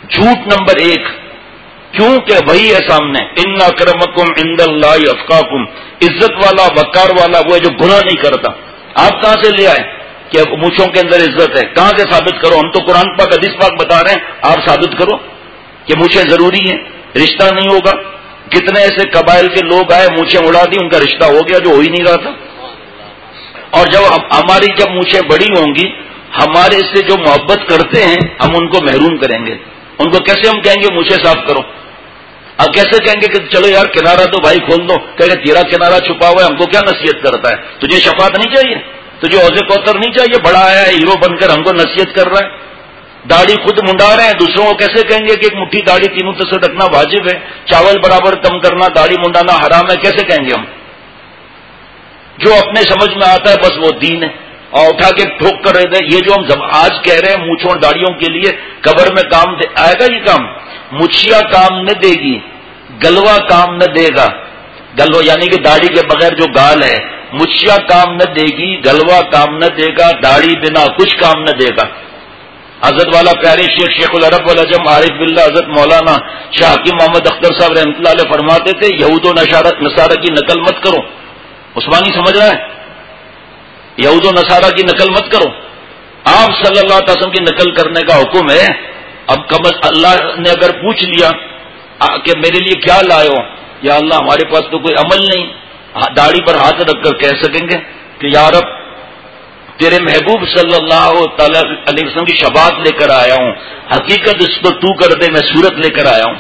جھوٹ نمبر ایک، کیوں کہ وہی ہے سامنے، ان اکرمکم عند اللہ اتقاکم، عزت والا وقار والا وہ ہے جو گناہ نہیں کرتا۔ آپ کہاں سے لے آئے کہ مونچھوں کے اندر عزت ہے؟ کہاں سے ثابت کرو؟ ہم تو قرآن پاک حدیث پاک بتا رہے ہیں، آپ ثابت کرو کہ مونچھیں ضروری ہیں، رشتہ نہیں ہوگا۔ کتنے ایسے قبائل کے لوگ آئے، مونچھیں اڑا دی، ان کا رشتہ ہو گیا جو ہو ہی نہیں رہا تھا۔ اور جب ہماری جب مونچھیں بڑی ہوں گی، ہمارے سے جو محبت کرتے ہیں ہم ان کو محروم کریں گے۔ ان کو کیسے ہم کہیں گے مونچھیں صاف کرو؟ اب کیسے کہیں گے کہ چلو یار کنارہ تو بھائی کھول دو؟ کہیں گے تیرا کنارہ چھپا ہوا ہے، ہم کو کیا نصیحت کرتا ہے؟ تجھے شفاعت نہیں چاہیے؟ تجھے حوض کوثر نہیں چاہیے؟ بڑا آیا ہے ہیرو بن کر ہم کو نصیحت کر رہا ہے، داڑھی خود منڈا رہے ہیں، دوسروں کو کیسے کہیں گے کہ ایک مٹھی داڑھی تینوں سے رکھنا واجب ہے، چاول برابر کم کرنا، داڑھی منڈانا حرام ہے؟ کیسے کہیں گے ہم؟ جو اپنے سمجھ میں آتا ہے بس وہ دین ہے، اور اٹھا کے ٹھوک کر رہے تھے۔ یہ جو ہم آج کہہ رہے ہیں مونچھوں داڑھیوں کے لیے قبر میں کام آئے گا، یہ کام مچھیا کام نہ دے گی، گلوا کام نہ دے گا۔ گلوا یعنی کہ داڑھی کے بغیر جو گال ہے، مچھیا کام نہ دے گی، گلوا کام نہ دے گا، داڑھی بنا کچھ کام نہ دے گا۔ حضرت والا پیارے شیخ شیخ العرب والعجم عارف باللہ حضرت مولانا شاہ حکیم محمد اختر صاحب رحمۃ اللہ علیہ فرماتے تھے، یہود و نصارہ کی نقل مت کرو۔ عثمانی سمجھ رہا ہے؟ یہود و نصارہ کی نقل مت کرو، آپ صلی اللہ علیہ وسلم کی نقل کرنے کا حکم ہے۔ اب کم اللہ نے اگر پوچھ لیا کہ میرے لیے کیا لائے ہو، یا اللہ ہمارے پاس تو کوئی عمل نہیں، داڑھی پر ہاتھ رکھ کر کہہ سکیں گے کہ یا رب تیرے محبوب صلی اللہ تعالی علیہ وسلم کی شفاعت لے کر آیا ہوں، حقیقت اس کو تو کر دے، میں صورت لے کر آیا ہوں۔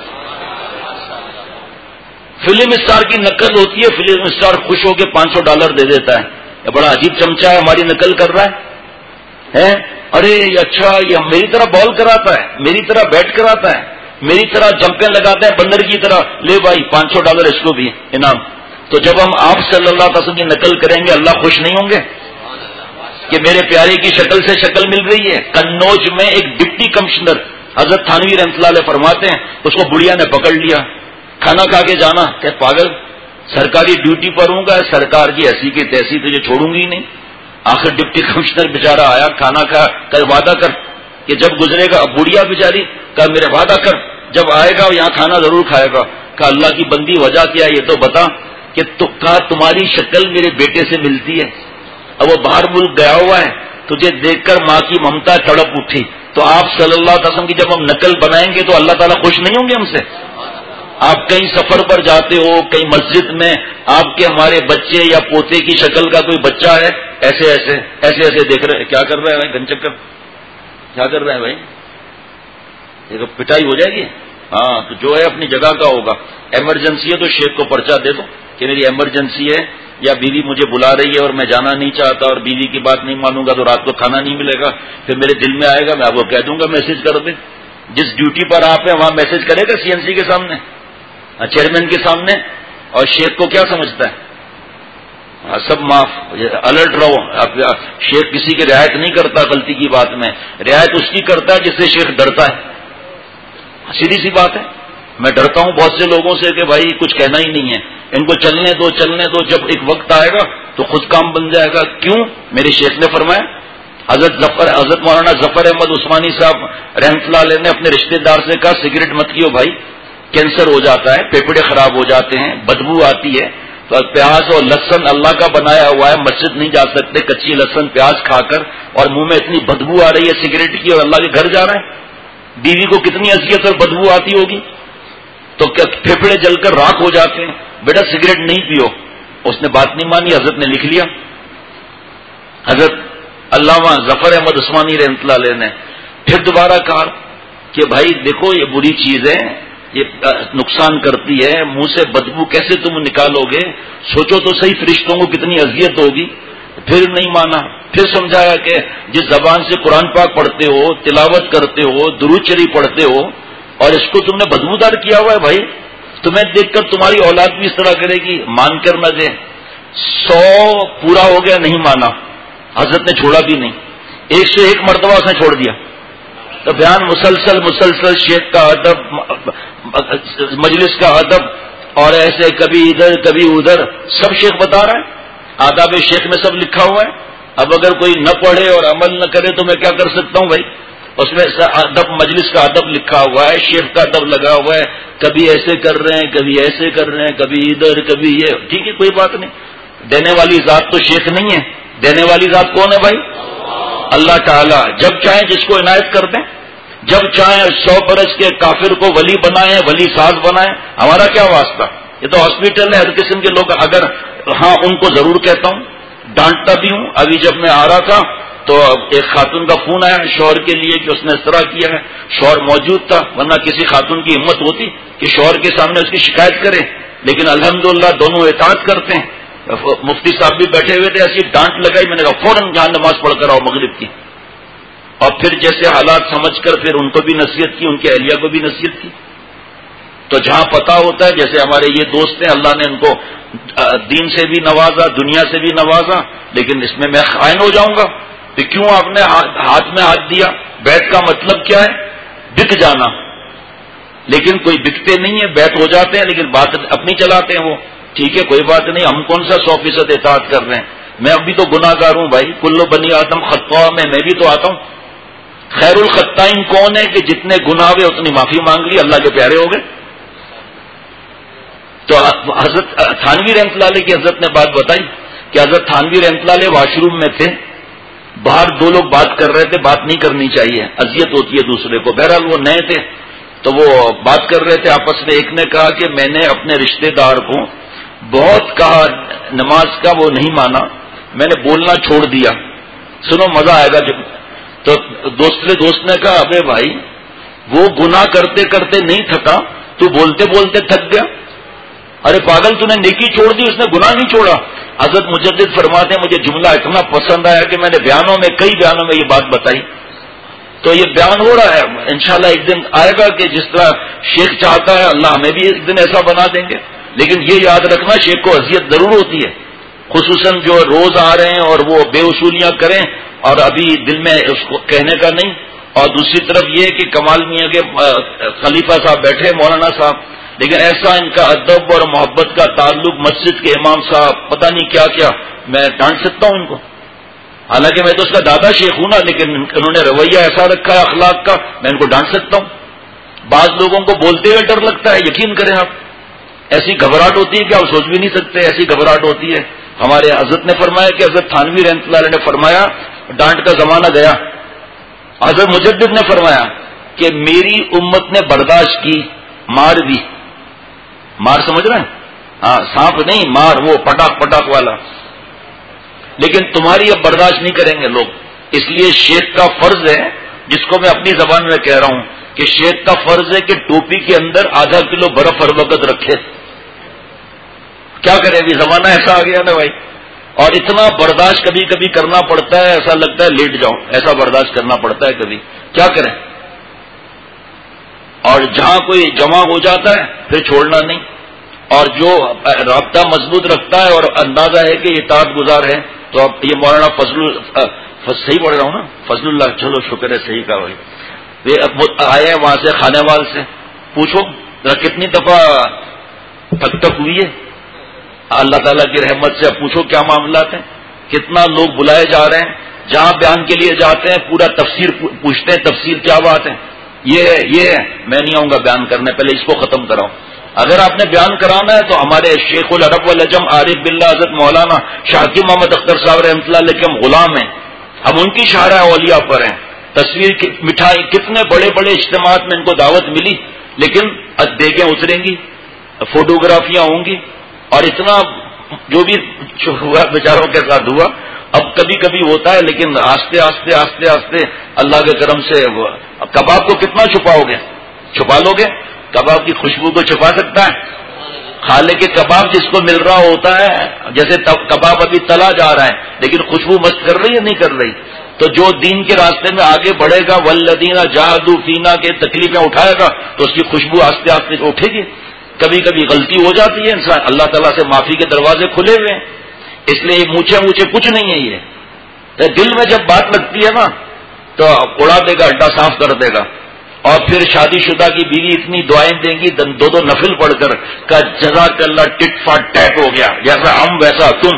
فلم اسٹار کی نقل ہوتی ہے، فلم اسٹار خوش ہو کے پانچ سو ڈالر دے دیتا ہے، یہ بڑا عجیب چمچا ہے، ہماری نقل کر رہا ہے۔ ارے اچھا یہ میری طرح بال کراتا ہے، میری طرح بیٹ کراتا ہے، میری طرح جمپیں لگاتا ہے بندر کی طرح، لے بھائی پانچ سو ڈالر اس کو بھی انعام۔ تو جب ہم آپ صلی اللہ علیہ وسلم کی نقل کریں گے اللہ خوش نہیں ہوں گے کہ میرے پیارے کی شکل سے شکل مل رہی ہے؟ قنوج میں ایک ڈپٹی کمشنر حضرت تھانوی رحمۃ اللہ علیہ فرماتے ہیں، اس کو بڑھیا نے پکڑ لیا، کھانا کھا کے جانا، کہ پاگل سرکاری ڈیوٹی پر ہوں گا، سرکار کی ایسی کی تیسی تجھے چھوڑوں گی نہیں۔ آخر ڈپٹی کمشنر بیچارہ آیا، کھانا کھا کر وعدہ کر کہ جب گزرے گا، اب بڑھیا بیچاری کہا میرے وعدہ کر جب آئے گا یہاں کھانا ضرور کھائے گا۔ کہا اللہ کی بندی وجہ کیا یہ تو بتا، کہ کہا تمہاری شکل میرے بیٹے سے ملتی ہے، اب وہ باہر ملک گیا ہوا ہے، تجھے دیکھ کر ماں کی ممتا تڑپ اٹھی۔ تو آپ صلی اللہ علیہ وسلم کی جب ہم نقل بنائیں گے تو اللہ تعالیٰ خوش نہیں ہوں گے ہم سے؟ آپ کہیں سفر پر جاتے ہو، کہیں مسجد میں آپ کے ہمارے بچے یا پوتے کی شکل کا کوئی بچہ ہے، ایسے ایسے ایسے ایسے دیکھ رہے، کیا کر رہا ہے بھائی؟ گن چکر کیا کر رہا ہے بھائی؟ دیکھو پٹائی ہو جائے گی۔ ہاں تو جو ہے اپنی جگہ کا ہوگا، ایمرجنسی ہے تو شیخ کو پرچہ دے دو کہ میری ایمرجنسی ہے، یا بیوی مجھے بلا رہی ہے اور میں جانا نہیں چاہتا اور بیوی کی بات نہیں مانوں گا تو رات کو کھانا نہیں ملے گا، پھر میرے دل میں آئے گا، میں آپ کو کہہ دوں گا میسج کر دیں۔ جس ڈیوٹی پر آپ ہیں وہاں میسج کرے گا سی این سی کے سامنے، چیئرمین کے سامنے، اور شیخ کو کیا سمجھتا ہے؟ سب معاف، الرٹ رہو۔ شیخ کسی کی رعایت نہیں کرتا غلطی کی بات میں، رعایت اس کی کرتا ہے جس سے شیخ ڈرتا ہے۔ سیدھی سی بات ہے، میں ڈرتا ہوں بہت سے لوگوں سے کہ بھائی کچھ کہنا ہی نہیں ہے، ان کو چلنے دو چلنے دو، جب ایک وقت آئے گا تو خود کام بن جائے گا۔ کیوں؟ میرے شیخ نے فرمایا، حضرت ظفر حضرت مولانا ظفر احمد عثمانی صاحب رحمۃ اللہ علیہ نے اپنے رشتہ دار سے کہا سگریٹ مت پیو بھائی، کینسر ہو جاتا ہے، پھیپھڑے خراب ہو جاتے ہیں، بدبو آتی ہے، تو پیاز اور لہسن اللہ کا بنایا ہوا ہے، مسجد نہیں جا سکتے کچی لہسن پیاز کھا کر، اور منہ میں اتنی بدبو آ رہی ہے سگریٹ کی، اور اللہ کے گھر جا رہا ہے، بیوی کو کتنی اذیت اور بدبو آتی ہوگی، تو کیا پھیپھڑے جل کر راکھ ہو جاتے ہیں؟ بیٹا سگریٹ نہیں پیو۔ اس نے بات نہیں مانی، حضرت نے لکھ لیا، حضرت علامہ ظفر احمد عثمانی رحمۃ اللہ علیہ نے پھر دوبارہ کہا کہ بھائی دیکھو یہ بری چیز ہے، یہ نقصان کرتی ہے، منہ سے بدبو کیسے تم نکالو گے؟ سوچو تو صحیح فرشتوں کو کتنی اذیت ہوگی۔ پھر نہیں مانا، پھر سمجھایا کہ جس زبان سے قرآن پاک پڑھتے ہو، تلاوت کرتے ہو، درود شریف پڑھتے ہو، اور اس کو تم نے بدبودار کیا ہوا ہے بھائی، تمہیں دیکھ کر تمہاری اولاد بھی اس طرح کرے گی، مان کر نہ دے۔ سو پورا ہو گیا، نہیں مانا، حضرت نے چھوڑا بھی نہیں، ایک سے ایک مرتبہ اس نے چھوڑ دیا۔ تو بیان مسلسل مسلسل شیخ کا ادب، مجلس کا ادب، اور ایسے کبھی ادھر کبھی ادھر، سب شیخ بتا رہا ہے، آداب شیخ میں سب لکھا ہوا ہے۔ اب اگر کوئی نہ پڑھے اور عمل نہ کرے تو میں کیا کر سکتا ہوں بھائی؟ اس میں ادب مجلس کا ادب لکھا ہوا ہے، شیخ کا ادب لگا ہوا ہے، کبھی ایسے کر رہے ہیں کبھی ایسے کر رہے ہیں کبھی ادھر کبھی یہ، ٹھیک ہے کوئی بات نہیں. دینے والی ذات تو شیخ نہیں ہے، دینے والی ذات کون ہے بھائی؟ اللہ تعالیٰ. جب چاہیں جس کو عنایت کر دیں، جب چاہیں سو برس کے کافر کو ولی بنائیں، ولی ساز بنائیں، ہمارا کیا واسطہ؟ یہ تو ہاسپٹل ہے، ہر قسم کے لوگ. اگر ہاں ان کو ضرور کہتا ہوں، ڈانٹتا بھی ہوں. ابھی جب میں آ رہا تھا تو ایک خاتون کا فون آیا شوہر کے لیے کہ اس نے اس طرح کیا ہے. شوہر موجود تھا، ورنہ کسی خاتون کی ہمت ہوتی کہ شوہر کے سامنے اس کی شکایت کرے، لیکن الحمدللہ دونوں اطاعت کرتے ہیں. مفتی صاحب بھی بیٹھے ہوئے تھے، ایسی ڈانٹ لگائی، میں نے کہا فوراً جہاں نماز پڑھ کر آؤ مغرب کی. اور پھر جیسے حالات سمجھ کر پھر ان کو بھی نصیحت کی، ان کے اہلیہ کو بھی نصیحت کی. تو جہاں پتا ہوتا ہے، جیسے ہمارے یہ دوست ہیں، اللہ نے ان کو دین سے بھی نوازا، دنیا سے بھی نوازا، لیکن اس میں میں خائن ہو جاؤں گا تو کیوں آپ نے ہاتھ میں ہاتھ دیا؟ بیت کا مطلب کیا ہے؟ بک جانا. لیکن کوئی بکتے نہیں ہے، بیت ہو جاتے ہیں لیکن بات اپنی چلاتے ہیں وہ. ٹھیک ہے کوئی بات نہیں، ہم کون سا سو فیصد اطاعت کر رہے ہیں؟ میں ابھی تو گناہ گار ہوں بھائی، کلو بنی آدم خطا میں میں بھی تو آتا ہوں. خیر الخطائین کون ہے کہ جتنے گناہ ہوئے اتنی معافی مانگ لی، اللہ کے پیارے ہو گئے. تو حضرت تھانوی رحمۃ اللہ علیہ کی حضرت نے بات بتائی کہ حضرت تھانوی رحمۃ اللہ علیہ واش روم میں تھے، باہر دو لوگ بات کر رہے تھے، بات نہیں کرنی چاہیے، اذیت ہوتی ہے دوسرے کو. بہرحال وہ نئے تھے تو وہ بات کر رہے تھے آپس میں. ایک نے کہا کہ میں نے اپنے رشتہ دار کو بہت کہا نماز کا، وہ نہیں مانا، میں نے بولنا چھوڑ دیا. سنو مزہ آئے گا جب. تو دوسرے دوست نے کہا ابے بھائی وہ گناہ کرتے کرتے نہیں تھکا، تو بولتے بولتے تھک گیا. ارے پاگل تو نے نیکی چھوڑ دی، اس نے گناہ نہیں چھوڑا. حضرت مجدد فرماتے ہیں مجھے جملہ اتنا پسند آیا کہ میں نے بیانوں میں کئی بیانوں میں یہ بات بتائی. تو یہ بیان ہو رہا ہے، انشاءاللہ ایک دن آئے گا کہ جس طرح شیخ چاہتا ہے اللہ ہمیں بھی ایک دن ایسا بنا دیں گے. لیکن یہ یاد رکھنا شیخ کو اذیت ضرور ہوتی ہے، خصوصاً جو روز آ رہے ہیں اور وہ بے اصولیاں کریں اور ابھی دل میں اس کو کہنے کا نہیں. اور دوسری طرف یہ کہ کمال میاں کے خلیفہ صاحب بیٹھے مولانا صاحب، لیکن ایسا ان کا ادب اور محبت کا تعلق، مسجد کے امام صاحب پتہ نہیں کیا کیا. میں ڈانٹ سکتا ہوں ان کو، حالانکہ میں تو اس کا دادا شیخ ہوں نا، لیکن انہوں نے رویہ ایسا رکھا ہے اخلاق کا، میں ان کو ڈانٹ سکتا ہوں. بعض لوگوں کو بولتے ہوئے ڈر لگتا ہے، یقین کریں آپ، ایسی گھبراہٹ ہوتی ہے کہ آپ سوچ بھی نہیں سکتے، ایسی گھبراہٹ ہوتی ہے. ہمارے حضرت نے فرمایا کہ حضرت تھانوی رحمۃ اللہ علیہ نے فرمایا ڈانٹ کا زمانہ گیا. حضرت مجدد نے فرمایا کہ میری امت نے برداشت کی، مار بھی، مار سمجھ رہے ہیں؟ ہاں سانپ نہیں، مار وہ پٹاخ پٹاخ والا، لیکن تمہاری اب برداشت نہیں کریں گے لوگ. اس لیے شیخ کا فرض ہے، جس کو میں اپنی زبان میں کہہ رہا ہوں کہ شیخ کا فرض ہے کہ ٹوپی کے اندر آدھا کلو برف ہر وقت رکھے. کیا کرے، ابھی زمانہ ایسا آ گیا نا بھائی. اور اتنا برداشت کبھی کبھی کرنا پڑتا ہے، ایسا لگتا ہے لیٹ جاؤ، ایسا برداشت کرنا پڑتا ہے کبھی. کیا کریں؟ اور جہاں کوئی جمع ہو جاتا ہے پھر چھوڑنا نہیں. اور جو رابطہ مضبوط رکھتا ہے اور اندازہ ہے کہ یہ اطاعت گزار ہے، تو اب یہ مولانا فضل صحیح پڑھ رہا ہوں نا، فضل اللہ، چلو شکر ہے صحیح کہا بھائی. یہ آئے ہیں وہاں سے خانے وال سے، پوچھو ذرا کتنی دفعہ تک تک ہوئی ہے اللہ تعالیٰ کی رحمت سے. اب پوچھو کیا معاملات ہیں، کتنا لوگ بلائے جا رہے ہیں، جہاں بیان کے لیے جاتے ہیں پورا تفسیر پوچھتے ہیں، تفسیر کیا بات ہے، یہ ہے یہ ہے. میں نہیں آؤں گا بیان کرنے، پہلے اس کو ختم کراؤ. اگر آپ نے بیان کرانا ہے تو ہمارے شیخ العرب والعجم عارف باللہ حضرت مولانا شاکی محمد اختر صاحب رحمۃ اللہ علیہ کے ہم غلام ہیں، ہم ان کی شاہراہ اولیاء پر ہیں. تصویر کی مٹھائی، کتنے بڑے بڑے اجتماعات میں ان کو دعوت ملی، لیکن دیگیں اتریں گی، فوٹوگرافیاں ہوں گی، اور اتنا جو بھی ہوا بیچاروں کے ساتھ ہوا. اب کبھی کبھی ہوتا ہے، لیکن آستے آستے آستے آستے اللہ کے کرم سے. کباب کو کتنا چھپاؤ گے؟ چھپا لو گے؟ کباب کی خوشبو کو چھپا سکتا ہے؟ خالے کے کباب جس کو مل رہا ہوتا ہے، جیسے کباب ابھی تلا جا رہا ہے لیکن خوشبو مست کر رہی ہے نہیں کر رہی. تو جو دین کے راستے میں آگے بڑھے گا، والذین جاہدوا فینا کے تکلیفیں اٹھائے گا، تو اس کی خوشبو آستے آستے اٹھے گی. کبھی کبھی غلطی ہو جاتی ہے انسان، اللہ تعالیٰ سے معافی کے دروازے کھلے ہوئے ہیں. اس لیے یہ مونچھے مونچھے کچھ نہیں ہے. یہ دل میں جب بات لگتی ہے نا تو اڑا دے گا، اڈا صاف کر دے گا. اور پھر شادی شدہ کی بیوی اتنی دعائیں دیں گی دو دو نفل پڑھ کر کہ جزاک اللہ ٹٹ فار ٹیٹ ہو گیا، جیسا ہم ویسا تم.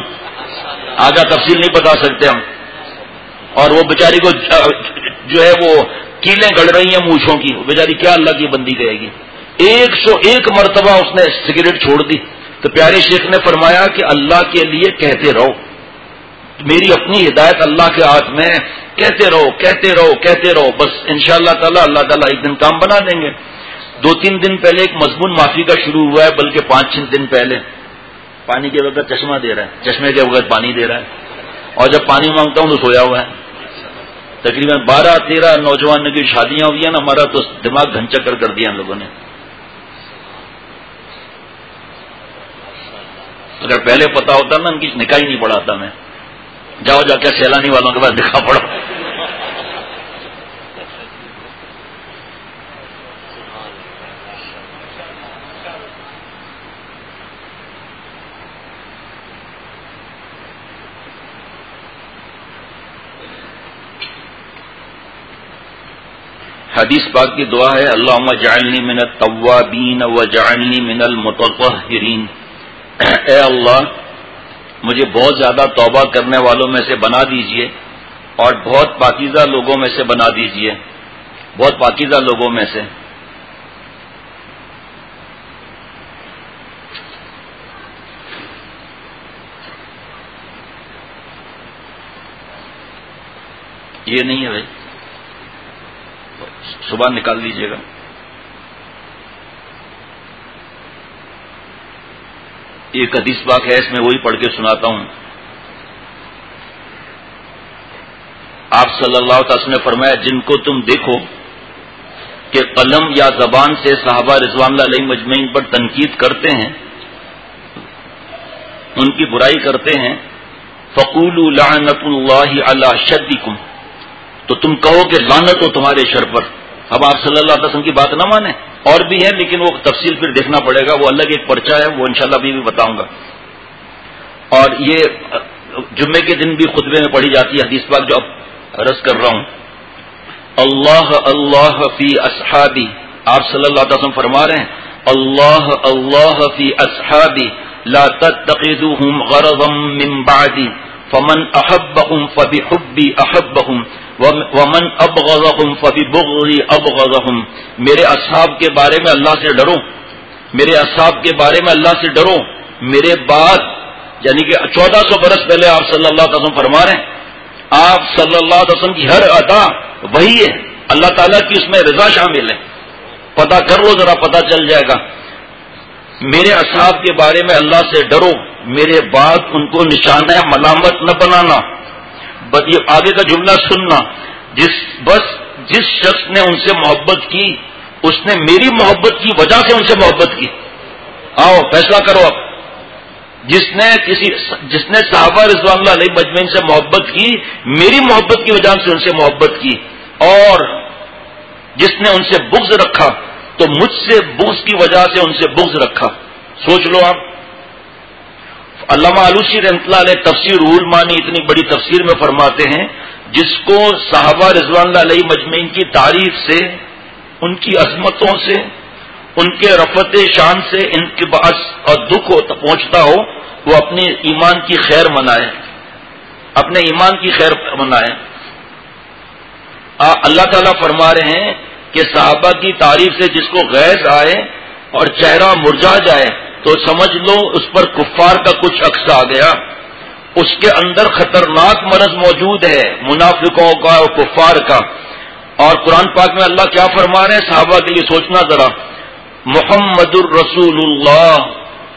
آگا تفصیل نہیں بتا سکتے ہم. اور وہ بیچاری کو جو ہے وہ کیلیں گڑ رہی ہیں مونچھوں کی، بیچاری کیا اللہ کی بندی کہے گی. ایک سو ایک مرتبہ اس نے سگریٹ چھوڑ دی. تو پیارے شیخ نے فرمایا کہ اللہ کے لیے کہتے رہو، میری اپنی ہدایت اللہ کے ہاتھ میں، کہتے رہو کہتے رہو کہتے رہو، بس انشاءاللہ تعالی اللہ تعالیٰ ایک دن کام بنا دیں گے. دو تین دن پہلے ایک مضمون معافی کا شروع ہوا ہے، بلکہ پانچ چھ دن پہلے. پانی کے بغیر چشمہ دے رہا ہے، چشمے کے بغیر پانی دے رہا ہے، اور جب پانی مانگتا ہوں تو سویا ہوا ہے. تقریباً بارہ تیرہ نوجوانوں کی شادیاں ہوئی ہیں نا، ہمارا تو دماغ گھن چکر کر دیا ان لوگوں نے. اگر پہلے پتا ہوتا نا ان کی نکاح ہی نہیں پڑھاتا میں. جاؤ جا کے سیلانی والوں کے پاس نکاح پڑھو. حدیث پاک کی دعا ہے اللہم اجعلنی من التوابین واجعلنی من المتطہرین. اے اللہ مجھے بہت زیادہ توبہ کرنے والوں میں سے بنا دیجئے اور بہت پاکیزہ لوگوں میں سے بنا دیجئے، بہت پاکیزہ لوگوں میں سے. یہ نہیں ہے بھائی، صبح نکال لیجئے گا. ایک حدیث پاک ہے، اس میں وہی پڑھ کے سناتا ہوں. آپ صلی اللہ علیہ وسلم نے فرمایا جن کو تم دیکھو کہ قلم یا زبان سے صحابہ رضوان اللہ علیہ مجمعین پر تنقید کرتے ہیں، ان کی برائی کرتے ہیں، فقولوا لعنت اللہ علی شدکم، تو تم کہو کہ لعنت ہو تمہارے شر پر. اب آپ صلی اللہ علیہ وسلم کی بات نہ مانیں، اور بھی ہیں لیکن وہ تفصیل پھر دیکھنا پڑے گا، وہ الگ ایک پرچہ ہے، وہ انشاءاللہ ابھی بھی بتاؤں گا. اور یہ جمعے کے دن بھی خطبے میں پڑھی جاتی ہے حدیث پاک جو اب عرض کر رہا ہوں. اللہ اللہ فی اصحابی، آپ صلی اللہ علیہ وسلم فرما رہے ہیں اللہ اللہ فی اصحابی لا تتخذوهم غرضا من بعدی فمن احبهم فبحبی احبهم ومن ابغضهم فببغضی ابغضهم. میرے اصحاب کے بارے میں اللہ سے ڈرو، میرے اصحاب کے بارے میں اللہ سے ڈرو. میرے بعد یعنی کہ چودہ سو برس پہلے آپ صلی اللہ علیہ وسلم فرما رہے ہیں، آپ صلی اللہ علیہ وسلم کی ہر عطا وہی ہے، اللہ تعالیٰ کی اس میں رضا شامل ہے. پتہ کر لو ذرا، پتہ چل جائے گا. میرے اصحاب کے بارے میں اللہ سے ڈرو، میرے بعد ان کو نشانہ ملامت نہ بنانا. بس یہ آگے کا جملہ سننا، جس بس جس شخص نے ان سے محبت کی اس نے میری محبت کی وجہ سے ان سے محبت کی. آؤ فیصلہ کرو اب. جس نے کسی جس نے صحابہ رضوان اللہ علیہ مجمعین سے محبت کی میری محبت کی وجہ سے ان سے محبت کی، اور جس نے ان سے بغض رکھا تو مجھ سے بغض کی وجہ سے ان سے بغض رکھا. سوچ لو آپ. علامہ آلوسی رحمۃ اللہ علیہ تفسیر روح المعانی اتنی بڑی تفسیر میں فرماتے ہیں جس کو صحابہ رضوان اللہ علیہ مجمعین کی تعریف سے، ان کی عظمتوں سے، ان کے رفعت شان سے ان کے باعث اور دکھ پہنچتا ہو، وہ اپنے ایمان کی خیر منائے، اپنے ایمان کی خیر منائے. اللہ تعالیٰ فرما رہے ہیں کہ صحابہ کی تعریف سے جس کو غیظ آئے اور چہرہ مرجھا جائے تو سمجھ لو اس پر کفار کا کچھ عکس آ گیا. اس کے اندر خطرناک مرض موجود ہے منافقوں کا اور کفار کا. اور قرآن پاک میں اللہ کیا فرما رہے ہیں صحابہ کے لیے، سوچنا ذرا. محمد الرسول اللہ،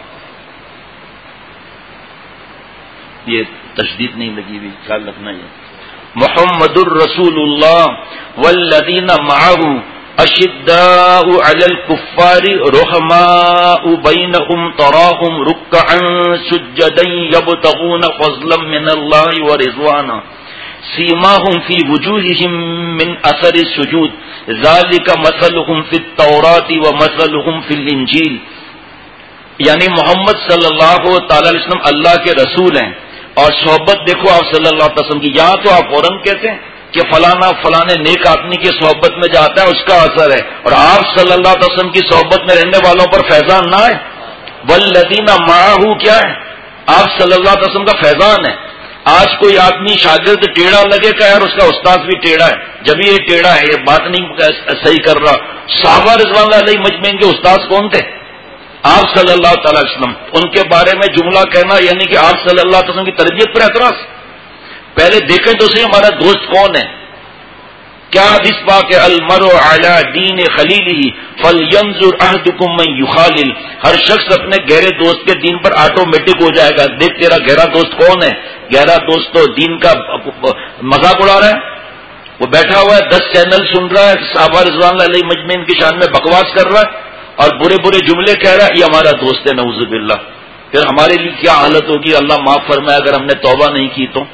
یہ تشدید نہیں لگی ہوئی، خیال رکھنا. یہ محمد الرسول اللہ والذین معه اشداء علی الکفار رحماء بینہم تراہم رکعا سجدا یبتغون فضلا من اللہ ورضوانا سیماہم فی وجوہہم من اثر السجود ذالک مثلہم فی التوراۃ ومثلہم فی الانجیل. یعنی محمد صلی اللہ تعالی علیہ وسلم اللہ کے رسول ہیں، اور صحبت دیکھو آپ صلی اللہ علیہ وسلم کی. یہاں تو آپ فوراً کہتے ہیں کہ فلانا فلانے نیک آدمی کی صحبت میں جاتا ہے اس کا اثر ہے، اور آپ صلی اللہ علیہ وسلم کی صحبت میں رہنے والوں پر فیضان نہ ہے. والذین معہ کیا ہے؟ آپ صلی اللہ علیہ وسلم کا فیضان ہے. آج کوئی آدمی شاگرد ٹیڑھا لگے کہ یار اس کا استاد بھی ٹیڑھا ہے، جب یہ ٹیڑھا ہے یہ بات نہیں صحیح کر رہا. صحابہ رضوان اللہ علیہ مجمعین کے استاد کون تھے؟ آپ صلی اللہ تعالی وسلم. ان کے بارے میں جملہ کہنا یعنی کہ آپ صلی اللہ علیہ وسلم کی تربیت پر اعتراض. پہلے دیکھیں تو صحیح ہمارا دوست کون ہے. کیا حدیث پاک ہے؟ المرء علی دین خلیلہ فلینظر احدکم من یخالل. ہر شخص اپنے گہرے دوست کے دین پر آٹومیٹک ہو جائے گا. دیکھ تیرا گہرا دوست کون ہے. گہرا دوست تو دین کا مذاق اڑا رہا ہے، وہ بیٹھا ہوا ہے دس چینل سن رہا ہے، صحابہ رضوان اللہ علیہ مجمعین کی شان میں بکواس کر رہا ہے اور برے برے جملے کہہ رہا ہے. یہ ہمارا دوست ہے نعوذ باللہ. پھر ہمارے لیے کیا حالت ہوگی، اللہ معاف فرمائے اگر ہم نے توبہ نہیں کی تو.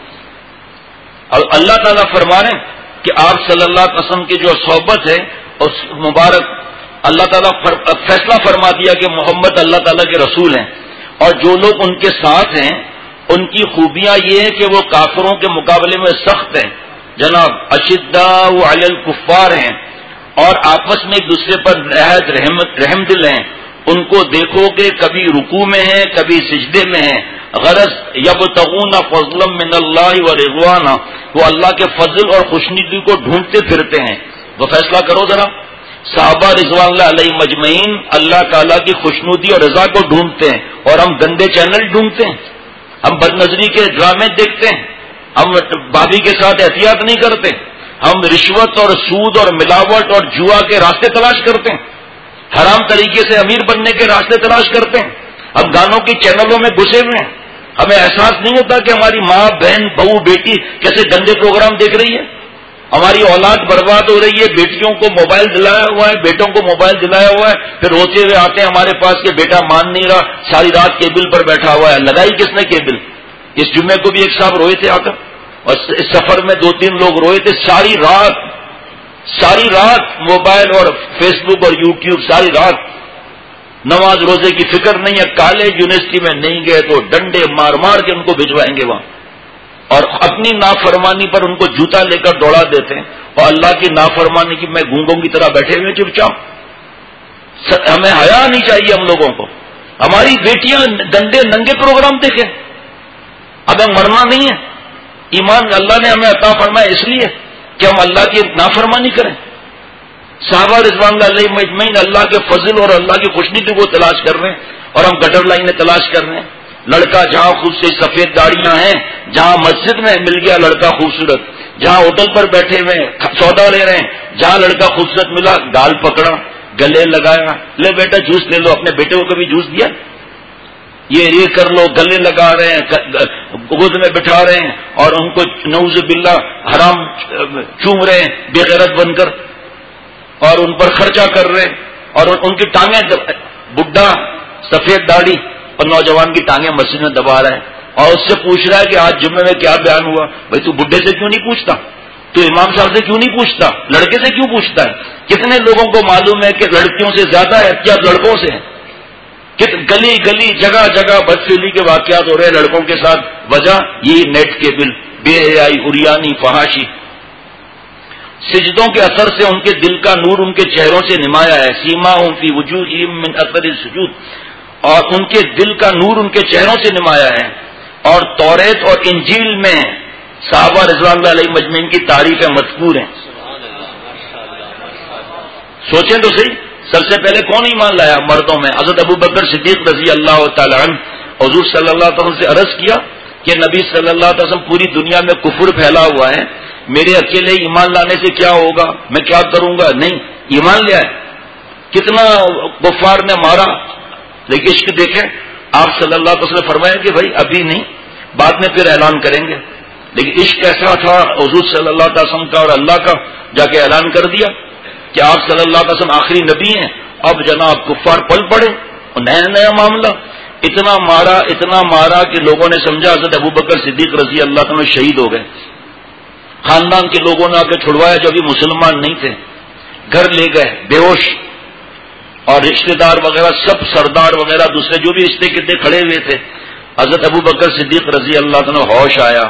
اللہ تعالیٰ فرما رہے ہیں کہ آپ صلی اللہ علیہ وسلم کی جو صحبت ہے اس مبارک، اللہ تعالیٰ فیصلہ فرما دیا کہ محمد اللہ تعالیٰ کے رسول ہیں، اور جو لوگ ان کے ساتھ ہیں ان کی خوبیاں یہ ہے کہ وہ کافروں کے مقابلے میں سخت ہیں جناب، اشداء علی الکفار ہیں، اور آپس میں ایک دوسرے پر نہایت رحم دل ہیں. ان کو دیکھو کہ کبھی رکوع میں ہیں کبھی سجدے میں ہیں. غرض یبتغون فضلا من اللہ ورضوانا، وہ اللہ کے فضل اور خوشنودی کو ڈھونڈتے پھرتے ہیں. وہ فیصلہ کرو ذرا، صحابہ رضوان اللہ علیہ مجمعین اللہ تعالیٰ کی خوشنودی اور رضا کو ڈھونڈتے ہیں، اور ہم گندے چینل ڈھونڈتے ہیں، ہم بدنظری کے ڈرامے دیکھتے ہیں، ہم بھابھی کے ساتھ احتیاط نہیں کرتے، ہم رشوت اور سود اور ملاوٹ اور جوا کے راستے تلاش کرتے ہیں، حرام طریقے سے امیر بننے کے راستے تلاش کرتے ہیں، ہم گانوں کی چینلوں میں گھسے ہوئے ہیں. ہمیں احساس نہیں ہوتا کہ ہماری ماں بہن بہو بیٹی کیسے گندے پروگرام دیکھ رہی ہے، ہماری اولاد برباد ہو رہی ہے. بیٹیوں کو موبائل دلایا ہوا ہے، بیٹوں کو موبائل دلایا ہوا ہے، پھر روتے ہوئے آتے ہیں ہمارے پاس کہ بیٹا مان نہیں رہا، ساری رات کیبل پر بیٹھا ہوا ہے. لگائی کس نے کیبل؟ اس جمعے کو بھی ایک صاحب روئے تھے آ کر، اور اس سفر میں دو تین لوگ روئے تھے. ساری رات ساری رات موبائل اور فیس بک اور یوٹیوب، ساری رات. نماز روزے کی فکر نہیں ہے. کالج یونیورسٹی میں نہیں گئے تو ڈنڈے مار مار کے ان کو بھجوائیں گے وہاں، اور اپنی نافرمانی پر ان کو جوتا لے کر دوڑا دیتے ہیں، اور اللہ کی نافرمانی کی میں گونگوں کی طرح بیٹھے ہوئے چپ چاپ. ہمیں حیا نہیں چاہیے ہم لوگوں کو. ہماری بیٹیاں گندے ننگے پروگرام دیکھیں. ہمیں مرنا نہیں ہے. ایمان اللہ نے ہمیں عطا فرمایا اس لیے کہ ہم اللہ کی نافرمانی کریں. صحابہ رضوان اللہ علیہ مجمعین اللہ کے فضل اور اللہ کی خوشنودی کو تلاش کر رہے ہیں، اور ہم گٹر لائنیں تلاش کر رہے ہیں. لڑکا جہاں خوب سے سفید داڑیاں ہیں، جہاں مسجد میں مل گیا لڑکا خوبصورت، جہاں ہوٹل پر بیٹھے ہوئے سودا لے رہے ہیں، جہاں لڑکا خوبصورت ملا گال پکڑا، گلے لگایا، لے بیٹا جوس لے لو. اپنے بیٹے کو کبھی جوس دیا؟ یہ یہ کر لو، گلے لگا رہے ہیں، گود میں بٹھا رہے ہیں، اور ان کو نعوذ باللہ حرام چوم رہے ہیں بے غیرت بن کر، اور ان پر خرچہ کر رہے ہیں، اور ان کی ٹانگیں بڈھا سفید داڑھی اور نوجوان کی ٹانگیں مسجد میں دبا رہا ہے، اور اس سے پوچھ رہا ہے کہ آج جمعے میں کیا بیان ہوا. بھائی تو بڈھے سے کیوں نہیں پوچھتا؟ تو امام صاحب سے کیوں نہیں پوچھتا؟ لڑکے سے کیوں پوچھتا ہے؟ کتنے لوگوں کو معلوم ہے کہ لڑکیوں سے زیادہ احتیاط لڑکوں سے ہے. گلی گلی جگہ جگہ بدفعلی کے واقعات ہو رہے ہیں لڑکوں کے ساتھ. وجہ یہی نیٹ کے بل، بے حیائی، اریانی، فحاشی. سجدوں کے اثر سے ان کے دل کا نور ان کے چہروں سے نمایاں ہے. سیماہم فی وجوہہم من اثر السجود، اور ان کے دل کا نور ان کے چہروں سے نمایاں ہے. اور توریت اور انجیل میں صحابہ رضوان اللہ علیہ مجمعین کی تعریفیں مذکور ہیں. سوچیں تو صحیح، سب سے پہلے کون ایمان لایا مردوں میں؟ حضرت ابو بکر صدیق رضی اللہ تعالی عنہ. حضور صلی اللہ علیہ وسلم سے عرض کیا کہ نبی صلی اللہ علیہ وسلم پوری دنیا میں کفر پھیلا ہوا ہے، میرے اکیلے ایمان لانے سے کیا ہوگا، میں کیا کروں گا؟ نہیں، ایمان لے آئے. کتنا کفار نے مارا، لیکن عشق دیکھیں آپ صلی اللہ علیہ وسلم فرمایا کہ بھائی ابھی نہیں، بعد میں پھر اعلان کریں گے. لیکن عشق ایسا تھا حضور صلی اللہ علیہ وسلم کا اور اللہ کا، جا کے اعلان کر دیا کہ آپ صلی اللہ علیہ وسلم آخری نبی ہیں. اب جناب کفار پل پڑے اور نیا نیا معاملہ. اتنا مارا اتنا مارا کہ لوگوں نے سمجھا حضرت ابو بکر صدیق رضی اللہ عنہ شہید ہو گئے. خاندان کے لوگوں نے آ کے چھڑوایا جو ابھی مسلمان نہیں تھے، گھر لے گئے بے ہوش، اور رشتہ دار وغیرہ سب سردار وغیرہ دوسرے جو بھی رشتے کتنے کھڑے ہوئے تھے. حضرت ابو بکر صدیق رضی اللہ عنہ ہوش آیا.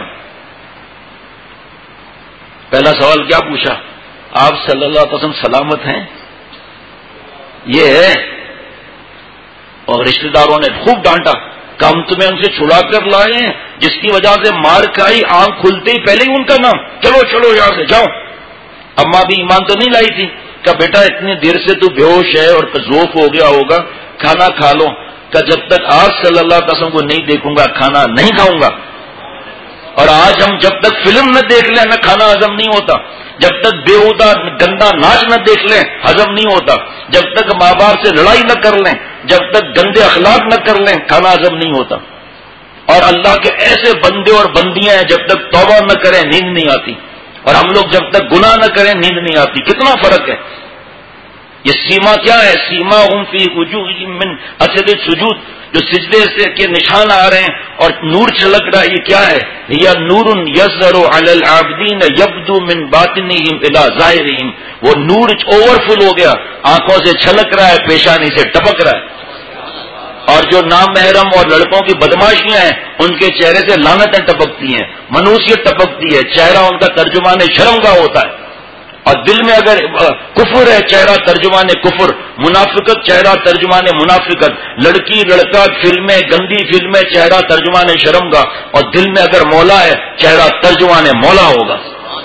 پہلا سوال کیا پوچھا؟ آپ صلی اللہ علیہ وسلم سلامت ہیں؟ یہ ہے. اور رشتہ داروں نے خوب ڈانٹا کہ ہم تمہیں ان سے چھڑا کر لائے ہیں جس کی وجہ سے مار کھائی، آنکھ کھلتے ہی پہلے ہی ان کا نام، چلو چلو یہاں سے جاؤ. اماں بھی ایمان تو نہیں لائی تھی کہ بیٹا اتنی دیر سے تو بے ہوش ہے اور ذوف ہو گیا ہوگا، کھانا کھا لو. کہ جب تک آج صلی اللہ علیہ وسلم کو نہیں دیکھوں گا کھانا نہیں کھاؤں گا. اور آج ہم جب تک فلم نہ دیکھ لیں ہمیں کھانا ہضم نہیں ہوتا، جب تک بےہودہ گندا ناچ نہ دیکھ لیں ہضم نہیں ہوتا، جب تک ماں باپ سے لڑائی نہ کر لیں، جب تک گندے اخلاق نہ کر لیں کھانا ہضم نہیں ہوتا. اور اللہ کے ایسے بندے اور بندیاں ہیں جب تک توبہ نہ کریں نیند نہیں آتی، اور ہم لوگ جب تک گناہ نہ کریں نیند نہیں آتی. کتنا فرق ہے. یہ سیما کیا ہے؟ سیما ہم فی وجوہہم من اثر السجود، جو سجدے سے کے نشان آ رہے ہیں اور نور چھلک رہا ہے، یہ کیا ہے؟ یا نور یظہر علی العابدین یبدو من باطنہم الی ظاہرہم. وہ نور اوور فل ہو گیا، آنکھوں سے چھلک رہا ہے، پیشانی سے ٹپک رہا ہے. اور جو نامحرم اور لڑکوں کی بدماشیاں ہیں ان کے چہرے سے لعنتیں ٹپکتی ہیں، منوسیت ٹپکتی ہے، چہرہ ان کا ترجمان شرم کا ہوتا ہے. اور دل میں اگر کفر ہے چہرہ ترجمان کفر، منافقت چہرہ ترجمان منافقت، لڑکی لڑکا فلمیں گندی فلمیں چہرہ ترجمان شرم کا، اور دل میں اگر مولا ہے چہرہ ترجمان مولا ہوگا.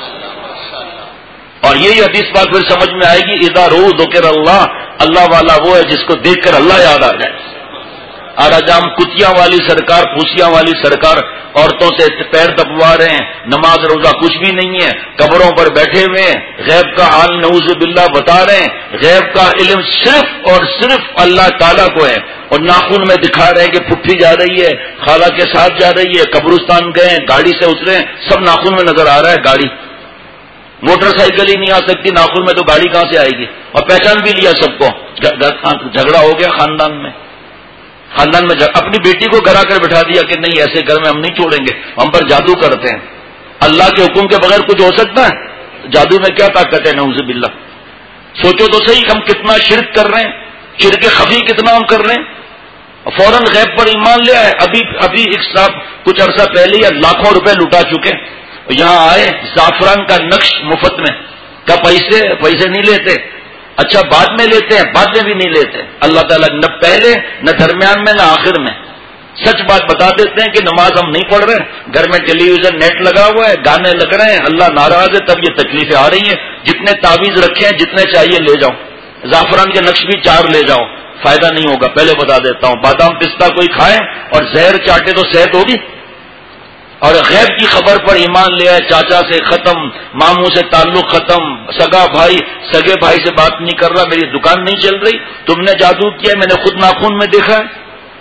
اور یہی حدیث بات پھر سمجھ میں آئے گی، اذا رو ذکر اللہ، اللہ والا وہ ہے جس کو دیکھ کر اللہ یاد آ جائے. آراجام کتیاں والی سرکار، پھوسیاں والی سرکار عورتوں سے پیر دبوا رہے ہیں، نماز روزہ کچھ بھی نہیں ہے، قبروں پر بیٹھے ہوئے ہیں، غیب کا حال نعوذ باللہ بتا رہے ہیں. غیب کا علم صرف اور صرف اللہ تعالیٰ کو ہے، اور ناخن میں دکھا رہے ہیں کہ پھپھی جا رہی ہے، خالہ کے ساتھ جا رہی ہے، قبرستان گئے ہیں، گاڑی سے اترے ہیں، سب ناخن میں نظر آ رہا ہے. گاڑی موٹر سائیکل ہی نہیں آ سکتی ناخن میں، تو گاڑی کہاں سے آئے گی؟ اور پہچان بھی لیا سب کو. جھگڑا ہو گیا خاندان میں، خاندان میں اپنی بیٹی کو گھرا کر بٹھا دیا کہ نہیں ایسے گھر میں ہم نہیں چھوڑیں گے، ہم پر جادو کرتے ہیں. اللہ کے حکم کے بغیر کچھ ہو سکتا ہے؟ جادو میں کیا طاقت ہے؟ نعوذ باللہ. سوچو تو صحیح ہم کتنا شرک کر رہے ہیں، شرک خفی کتنا ہم کر رہے ہیں. فوراً غیب پر ایمان لے آئے. ابھی ابھی ایک صاحب کچھ عرصہ پہلے یا لاکھوں روپے لٹا چکے، یہاں آئے زعفران کا نقش مفت میں، کیا پیسے پیسے نہیں لیتے؟ اچھا بعد میں لیتے ہیں، بعد میں بھی نہیں لیتے. اللہ تعالیٰ نہ پہلے نہ درمیان میں نہ آخر میں سچ بات بتا دیتے ہیں کہ نماز ہم نہیں پڑھ رہے، گھر میں ٹیلی ویژن نیٹ لگا ہوا ہے، گانے لگ رہے ہیں، اللہ ناراض ہے، تب یہ تکلیفیں آ رہی ہیں. جتنے تعویذ رکھے ہیں جتنے چاہیے لے جاؤ، زعفران کے نقش بھی چار لے جاؤ، فائدہ نہیں ہوگا. پہلے بتا دیتا ہوں، بادام پستہ کوئی کھائے اور زہر چاٹے تو صحت ہوگی. اور غیب کی خبر پر ایمان لے آئے، چاچا سے ختم، ماموں سے تعلق ختم، سگا بھائی سگے بھائی سے بات نہیں کر رہا، میری دکان نہیں چل رہی، تم نے جادو کیا ہے، میں نے خود ناخن میں دیکھا ہے،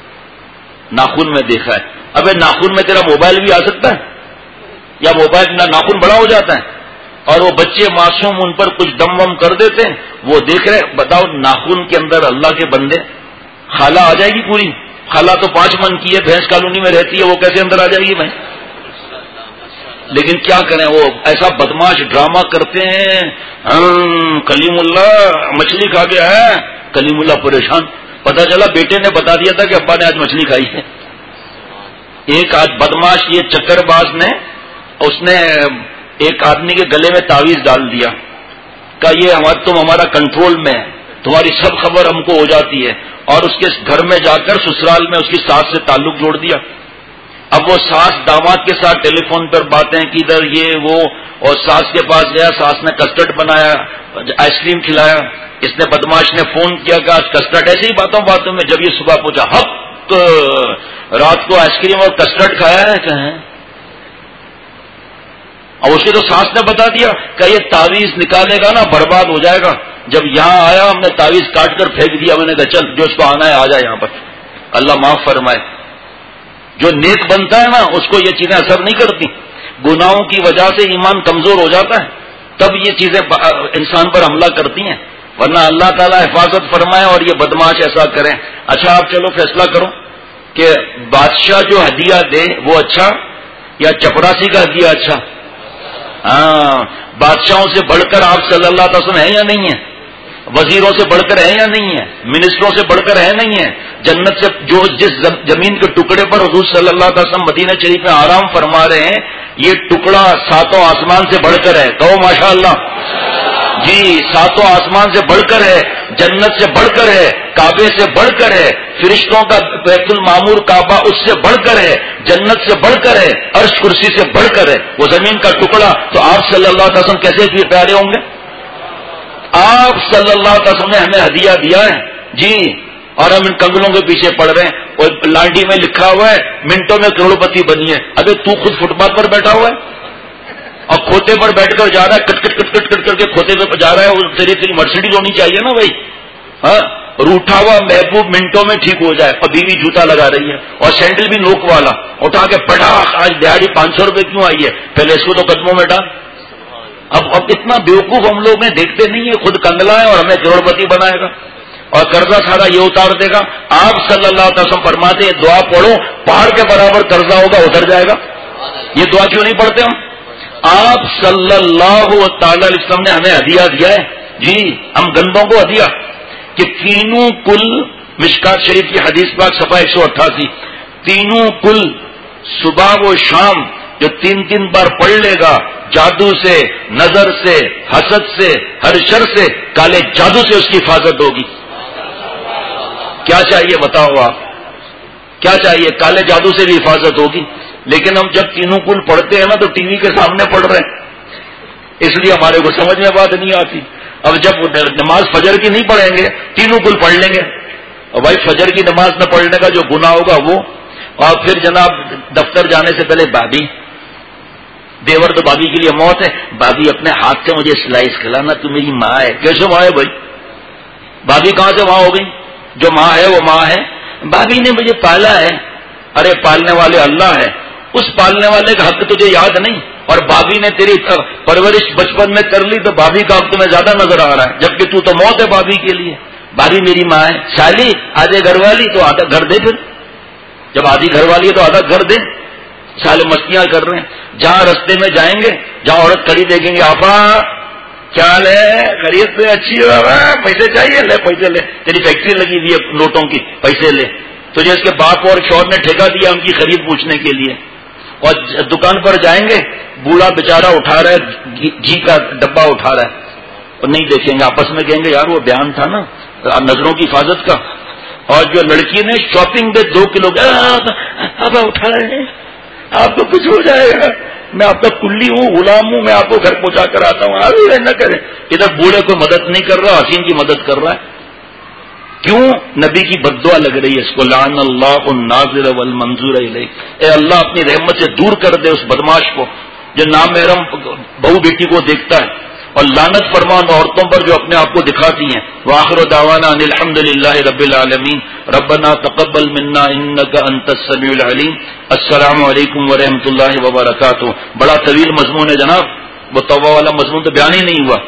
ناخن میں دیکھا ہے. ابے ناخن میں تیرا موبائل بھی آ سکتا ہے، یا موبائل نہ ناخن بڑا ہو جاتا ہے. اور وہ بچے معصوم ان پر کچھ دم وم کر دیتے ہیں، وہ دیکھ رہے. بتاؤ ناخن کے اندر اللہ کے بندے، خالہ آ جائے گی پوری. خالہ تو پانچ من کی ہے، بھینس کالونی میں رہتی ہے، وہ کیسے اندر آ جائے گی بھائی؟ لیکن کیا کریں، وہ ایسا بدماش ڈرامہ کرتے ہیں. کلیم اللہ مچھلی کھا گیا ہے، کلیم اللہ پریشان. پتا چلا بیٹے نے بتا دیا تھا کہ ابا نے آج مچھلی کھائی ہے. ایک آج بدماش یہ چکر باز نے، اس نے ایک آدمی کے گلے میں تعویذ ڈال دیا کہ یہ ہمارا تم ہمارا کنٹرول میں ہے، تمہاری سب خبر ہم کو ہو جاتی ہے. اور اس کے گھر میں جا کر سسرال میں اس کی ساس سے تعلق جوڑ دیا. اب وہ ساس داماد کے ساتھ ٹیلی فون پر باتیں کی، ادھر یہ وہ، اور ساس کے پاس گیا، ساس نے کسٹرڈ بنایا، آئس کریم کھلایا. اس نے بدماش نے فون کیا کہ آج کسٹرڈ، ایسے ہی باتوں باتوں میں جب یہ صبح پوچھا، ہپ رات کو آئس کریم اور کسٹرڈ کھایا ہے کہ ہیں؟ اور اس کی تو ساس نے بتا دیا کہ یہ تعویذ نکالے گا نا برباد ہو جائے گا. جب یہاں آیا ہم نے تعویذ کاٹ کر پھینک دیا. میں نے کہا چل جو اس کو آنا ہے آ جائے یہاں پر، اللہ معاف فرمائے. جو نیک بنتا ہے نا اس کو یہ چیزیں اثر نہیں کرتی. گناہوں کی وجہ سے ایمان کمزور ہو جاتا ہے، تب یہ چیزیں انسان پر حملہ کرتی ہیں، ورنہ اللہ تعالیٰ حفاظت فرمائے اور یہ بدماش ایسا کریں. اچھا آپ چلو فیصلہ کرو کہ بادشاہ جو ہدیہ دے وہ اچھا یا چپراسی کا ہدیہ اچھا؟ ہاں، بادشاہوں سے بڑھ کر آپ صلی اللہ علیہ وسلم ہیں یا نہیں ہیں؟ وزیروں سے بڑھ کر ہے یا نہیں ہے؟ منسٹروں سے بڑھ کر ہے نہیں ہے؟ جنت سے جو جس زمین کے ٹکڑے پر حضور صلی اللہ علیہ وسلم مدینہ شریف میں آرام فرما رہے ہیں، یہ ٹکڑا ساتوں آسمان سے بڑھ کر ہے. کہو ماشاء اللہ. جی ساتوں آسمان سے بڑھ کر ہے. جنت سے بڑھ کر ہے، کعبے سے بڑھ کر ہے، فرشتوں کا بیت المعمور کعبہ اس سے بڑھ کر ہے، جنت سے بڑھ کر ہے، عرش کرسی سے بڑھ کر ہے، وہ زمین کا ٹکڑا، تو آپ صلی اللہ علیہ وسلم کیسے پیارے ہوں گے؟ آپ صلی اللہ علیہ وسلم نے ہمیں ہدیہ دیا ہے جی، اور ہم ان کنگلوں کے پیچھے پڑ رہے ہیں، اور لانڈی میں لکھا ہوا ہے منٹوں میں کروڑ پتی بنی ہے، ابھی تو خود فٹ پاتھ پر بیٹھا ہوا ہے اور کھوتے پر بیٹھ کر جا رہا ہے، کٹ کٹ کٹ کٹ کٹ کر کے کھوتے پہ جا رہا ہے، تیری تیری مرسیڈیز ہونی چاہیے نا بھائی، ہاں، روٹھا ہوا محبوب منٹوں میں ٹھیک ہو جائے، اور بیوی جوتا لگا رہی ہے اور سینڈل بھی نوک والا، اٹھا کے پٹا، آج دیہڑی پانچ سو روپے کیوں آئی ہے، پہلے اس کو تو قدموں میں ڈال۔ اب اب اتنا بیوقوف ہم لوگ ہیں، دیکھتے نہیں ہیں، خود کنگلا ہے اور ہمیں کروڑ پتی بنائے گا اور قرضہ سارا یہ اتار دے گا۔ آپ صلی اللہ علیہ وسلم فرماتے ہیں دعا پڑھو، پہاڑ کے برابر قرضہ ہوگا، اتر جائے گا۔ یہ دعا کیوں نہیں پڑھتے ہم؟ آپ صلی اللہ تعالی علیہ وسلم نے ہمیں ہدیہ دیا ہے جی، ہم گندوں کو ہدیہ کہ تینوں کل، مشکات شریف کی حدیث پاک صفحہ ایک سو اٹھاسی، تینوں کل صبح و شام جو تین تین بار پڑھ لے گا، جادو سے، نظر سے، حسد سے، ہر شر سے، کالے جادو سے اس کی حفاظت ہوگی۔ کیا چاہیے بتاؤ آپ، کیا چاہیے؟ کالے جادو سے بھی حفاظت ہوگی۔ لیکن ہم جب تینوں کل پڑھتے ہیں نا تو ٹی وی کے سامنے پڑھ رہے ہیں، اس لیے ہمارے کو سمجھ میں بات نہیں آتی۔ اب جب نماز فجر کی نہیں پڑھیں گے، تینوں کل پڑھ لیں گے، اور بھائی فجر کی نماز نہ پڑھنے کا جو گناہ ہوگا وہ، اور پھر جناب دفتر جانے سے پہلے بابی، دیور تو بابی کے لیے موت ہے، بابی اپنے ہاتھ سے مجھے سلائس کھلانا، تو میری ماں ہے۔ کیسے ماں ہے بھائی؟ بابی کہاں سے ماں ہو گئی؟ جو ماں ہے وہ ماں ہے، بابی نے مجھے پالا ہے۔ ارے پالنے والے اللہ ہے، اس پالنے والے کا حق تجھے یاد نہیں، اور بابی نے تیری پرورش بچپن میں کر لی تو بابی کا حق تمہیں زیادہ نظر آ رہا ہے، جبکہ تو تو موت ہے بابی کے لیے۔ بابی میری ماں ہے، سالی آدھے گھر والی تو آدھا گھر دے، پھر جب آدھی گھر والی ہے تو آدھا گھر دے۔ سالے مستیاں کر رہے ہیں، جہاں رستے میں جائیں گے، جہاں عورت کھڑی دیکھیں گے، آپا کیا لے، خرید سے اچھی ہے بابا، پیسے چاہیے، لے پیسے لے، تیری فیکٹری لگی ہوئی ہے نوٹوں کی، پیسے لے۔ تجھے اس کے باپ اور شوہر نے ٹھیکہ دیا ان کی خرید پوچھنے کے لیے، اور دکان پر جائیں گے، بوڑھا بیچارہ اٹھا رہا ہے، گھی کا ڈبہ اٹھا رہا ہے، اور نہیں دیکھیں گے، آپس میں کہیں گے یار وہ بیان تھا نا نظروں کی حفاظت کا، اور جو لڑکی نے شاپنگ پہ دو کلو اب اٹھا رہے ہیں، آپ کو کچھ ہو جائے گا، میں آپ کا کلی ہوں، غلام ہوں، میں آپ کو گھر پہنچا کر آتا ہوں، آپ نہ کریں۔ ادھر بوڑھے کو مدد نہیں کر رہا، حسین کی مدد کر رہا ہے، کیوں؟ نبی کی بد دعا لگ رہی ہے اس کو، لعن اللہ الناظر والمنظور الیہ، اے اللہ اپنی رحمت سے دور کر دے اس بدماش کو جو نامحرم بہو بیٹی کو دیکھتا ہے، اور لعنت فرمان عورتوں پر جو اپنے آپ کو دکھاتی ہیں۔ وآخر دعوانا ان الحمد للہ رب العالمین، ربنا تقبل منا انک انت السمیع العلیم، السلام علیکم ورحمۃ اللہ وبرکاتہ۔ بڑا طویل مضمون ہے جناب، وہ توبہ والا مضمون تو بیان ہی نہیں ہوا،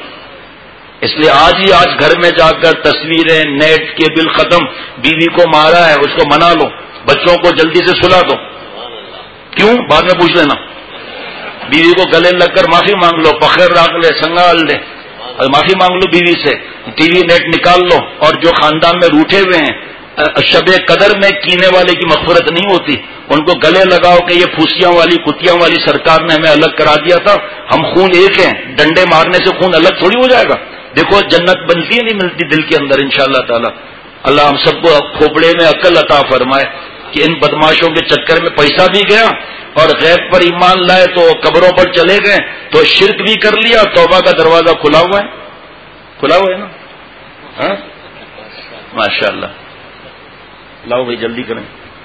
اس لیے آج ہی آج گھر میں جا کر تصویریں، نیٹ کے بل ختم، بیوی کو مارا ہے اس کو منا لو، بچوں کو جلدی سے سلا دو، کیوں؟ بعد میں پوچھ لینا، بیوی کو گلے لگ کر معافی مانگ لو، فخر راگ لے، سنگال لے، معافی مانگ لو بیوی سے، ٹی وی نیٹ نکال لو، اور جو خاندان میں روٹھے ہوئے ہیں، شب قدر میں کینے والے کی مغفرت نہیں ہوتی، ان کو گلے لگاؤ کہ یہ پھوسیاں والی کتیاں والی سرکار نے ہمیں الگ کرا دیا تھا، ہم خون ایک ہیں، ڈنڈے مارنے سے خون الگ تھوڑی ہو جائے گا۔ دیکھو جنت بنتی ہے نہیں ملتی دل کے اندر انشاءاللہ تعالی۔ اللہ ہم سب کو کھوپڑے میں عقل عطا فرمائے کہ ان بدماشوں کے چکر میں پیسہ بھی گیا اور غیب پر ایمان لائے تو قبروں پر چلے گئے تو شرک بھی کر لیا، توبہ کا دروازہ کھلا ہوا ہے، کھلا ہوا ہے نا؟ ہاں ماشاء اللہ، لاؤ بھائی جلدی کریں،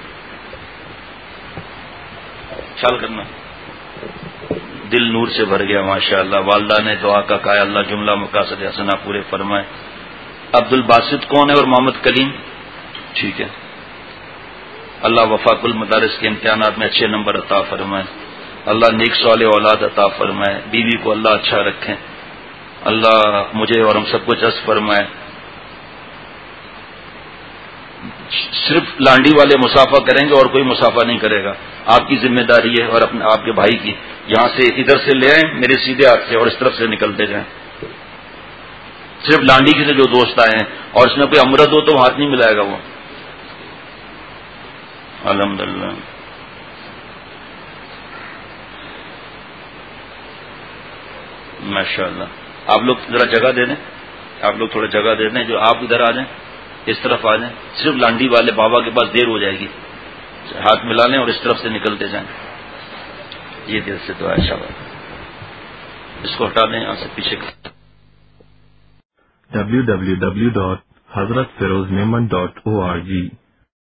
خیال کرنا، دل نور سے بھر گیا ماشاء اللہ۔ والدہ نے دعا کا کہا اللہ جملہ مقاصد حسنہ پورے فرمائے۔ عبد الباسط کون ہے اور محمد کلیم؟ ٹھیک ہے، اللہ وفاق المدارس کے امتحانات میں اچھے نمبر عطا فرمائے، اللہ نیک صالح اولاد عطا فرمائے، بیوی کو اللہ اچھا رکھے، اللہ مجھے اور ہم سب کو جذب فرمائے۔ صرف لانڈی والے مسافہ کریں گے اور کوئی مسافہ نہیں کرے گا، آپ کی ذمہ داری ہے اور اپنے آپ کے بھائی کی، یہاں سے ادھر سے لے آئیں میرے سیدھے ہاتھ سے اور اس طرف سے نکلتے جائیں، صرف لانڈی کے سے جو دوست آئے ہیں، اور اس میں کوئی امرد ہو تو ہاتھ نہیں ملائے گا وہ۔ الحمدللہ ماشاء اللہ، آپ لوگ ذرا جگہ دے دیں، آپ لوگ تھوڑا جگہ دے دیں، جو آپ ادھر آ جائیں، اس طرف آ جائیں، صرف لانڈی والے بابا کے پاس دیر ہو جائے گی، ہاتھ ملا لیں اور اس طرف سے نکلتے جائیں. یہ دل سے دعا ہے. شاباش، اس کو ہٹا دیں یہاں سے پیچھے. ڈبلیو ڈبلیو ڈبلیو ڈاٹ حضرت Feroz Memon dot O R جی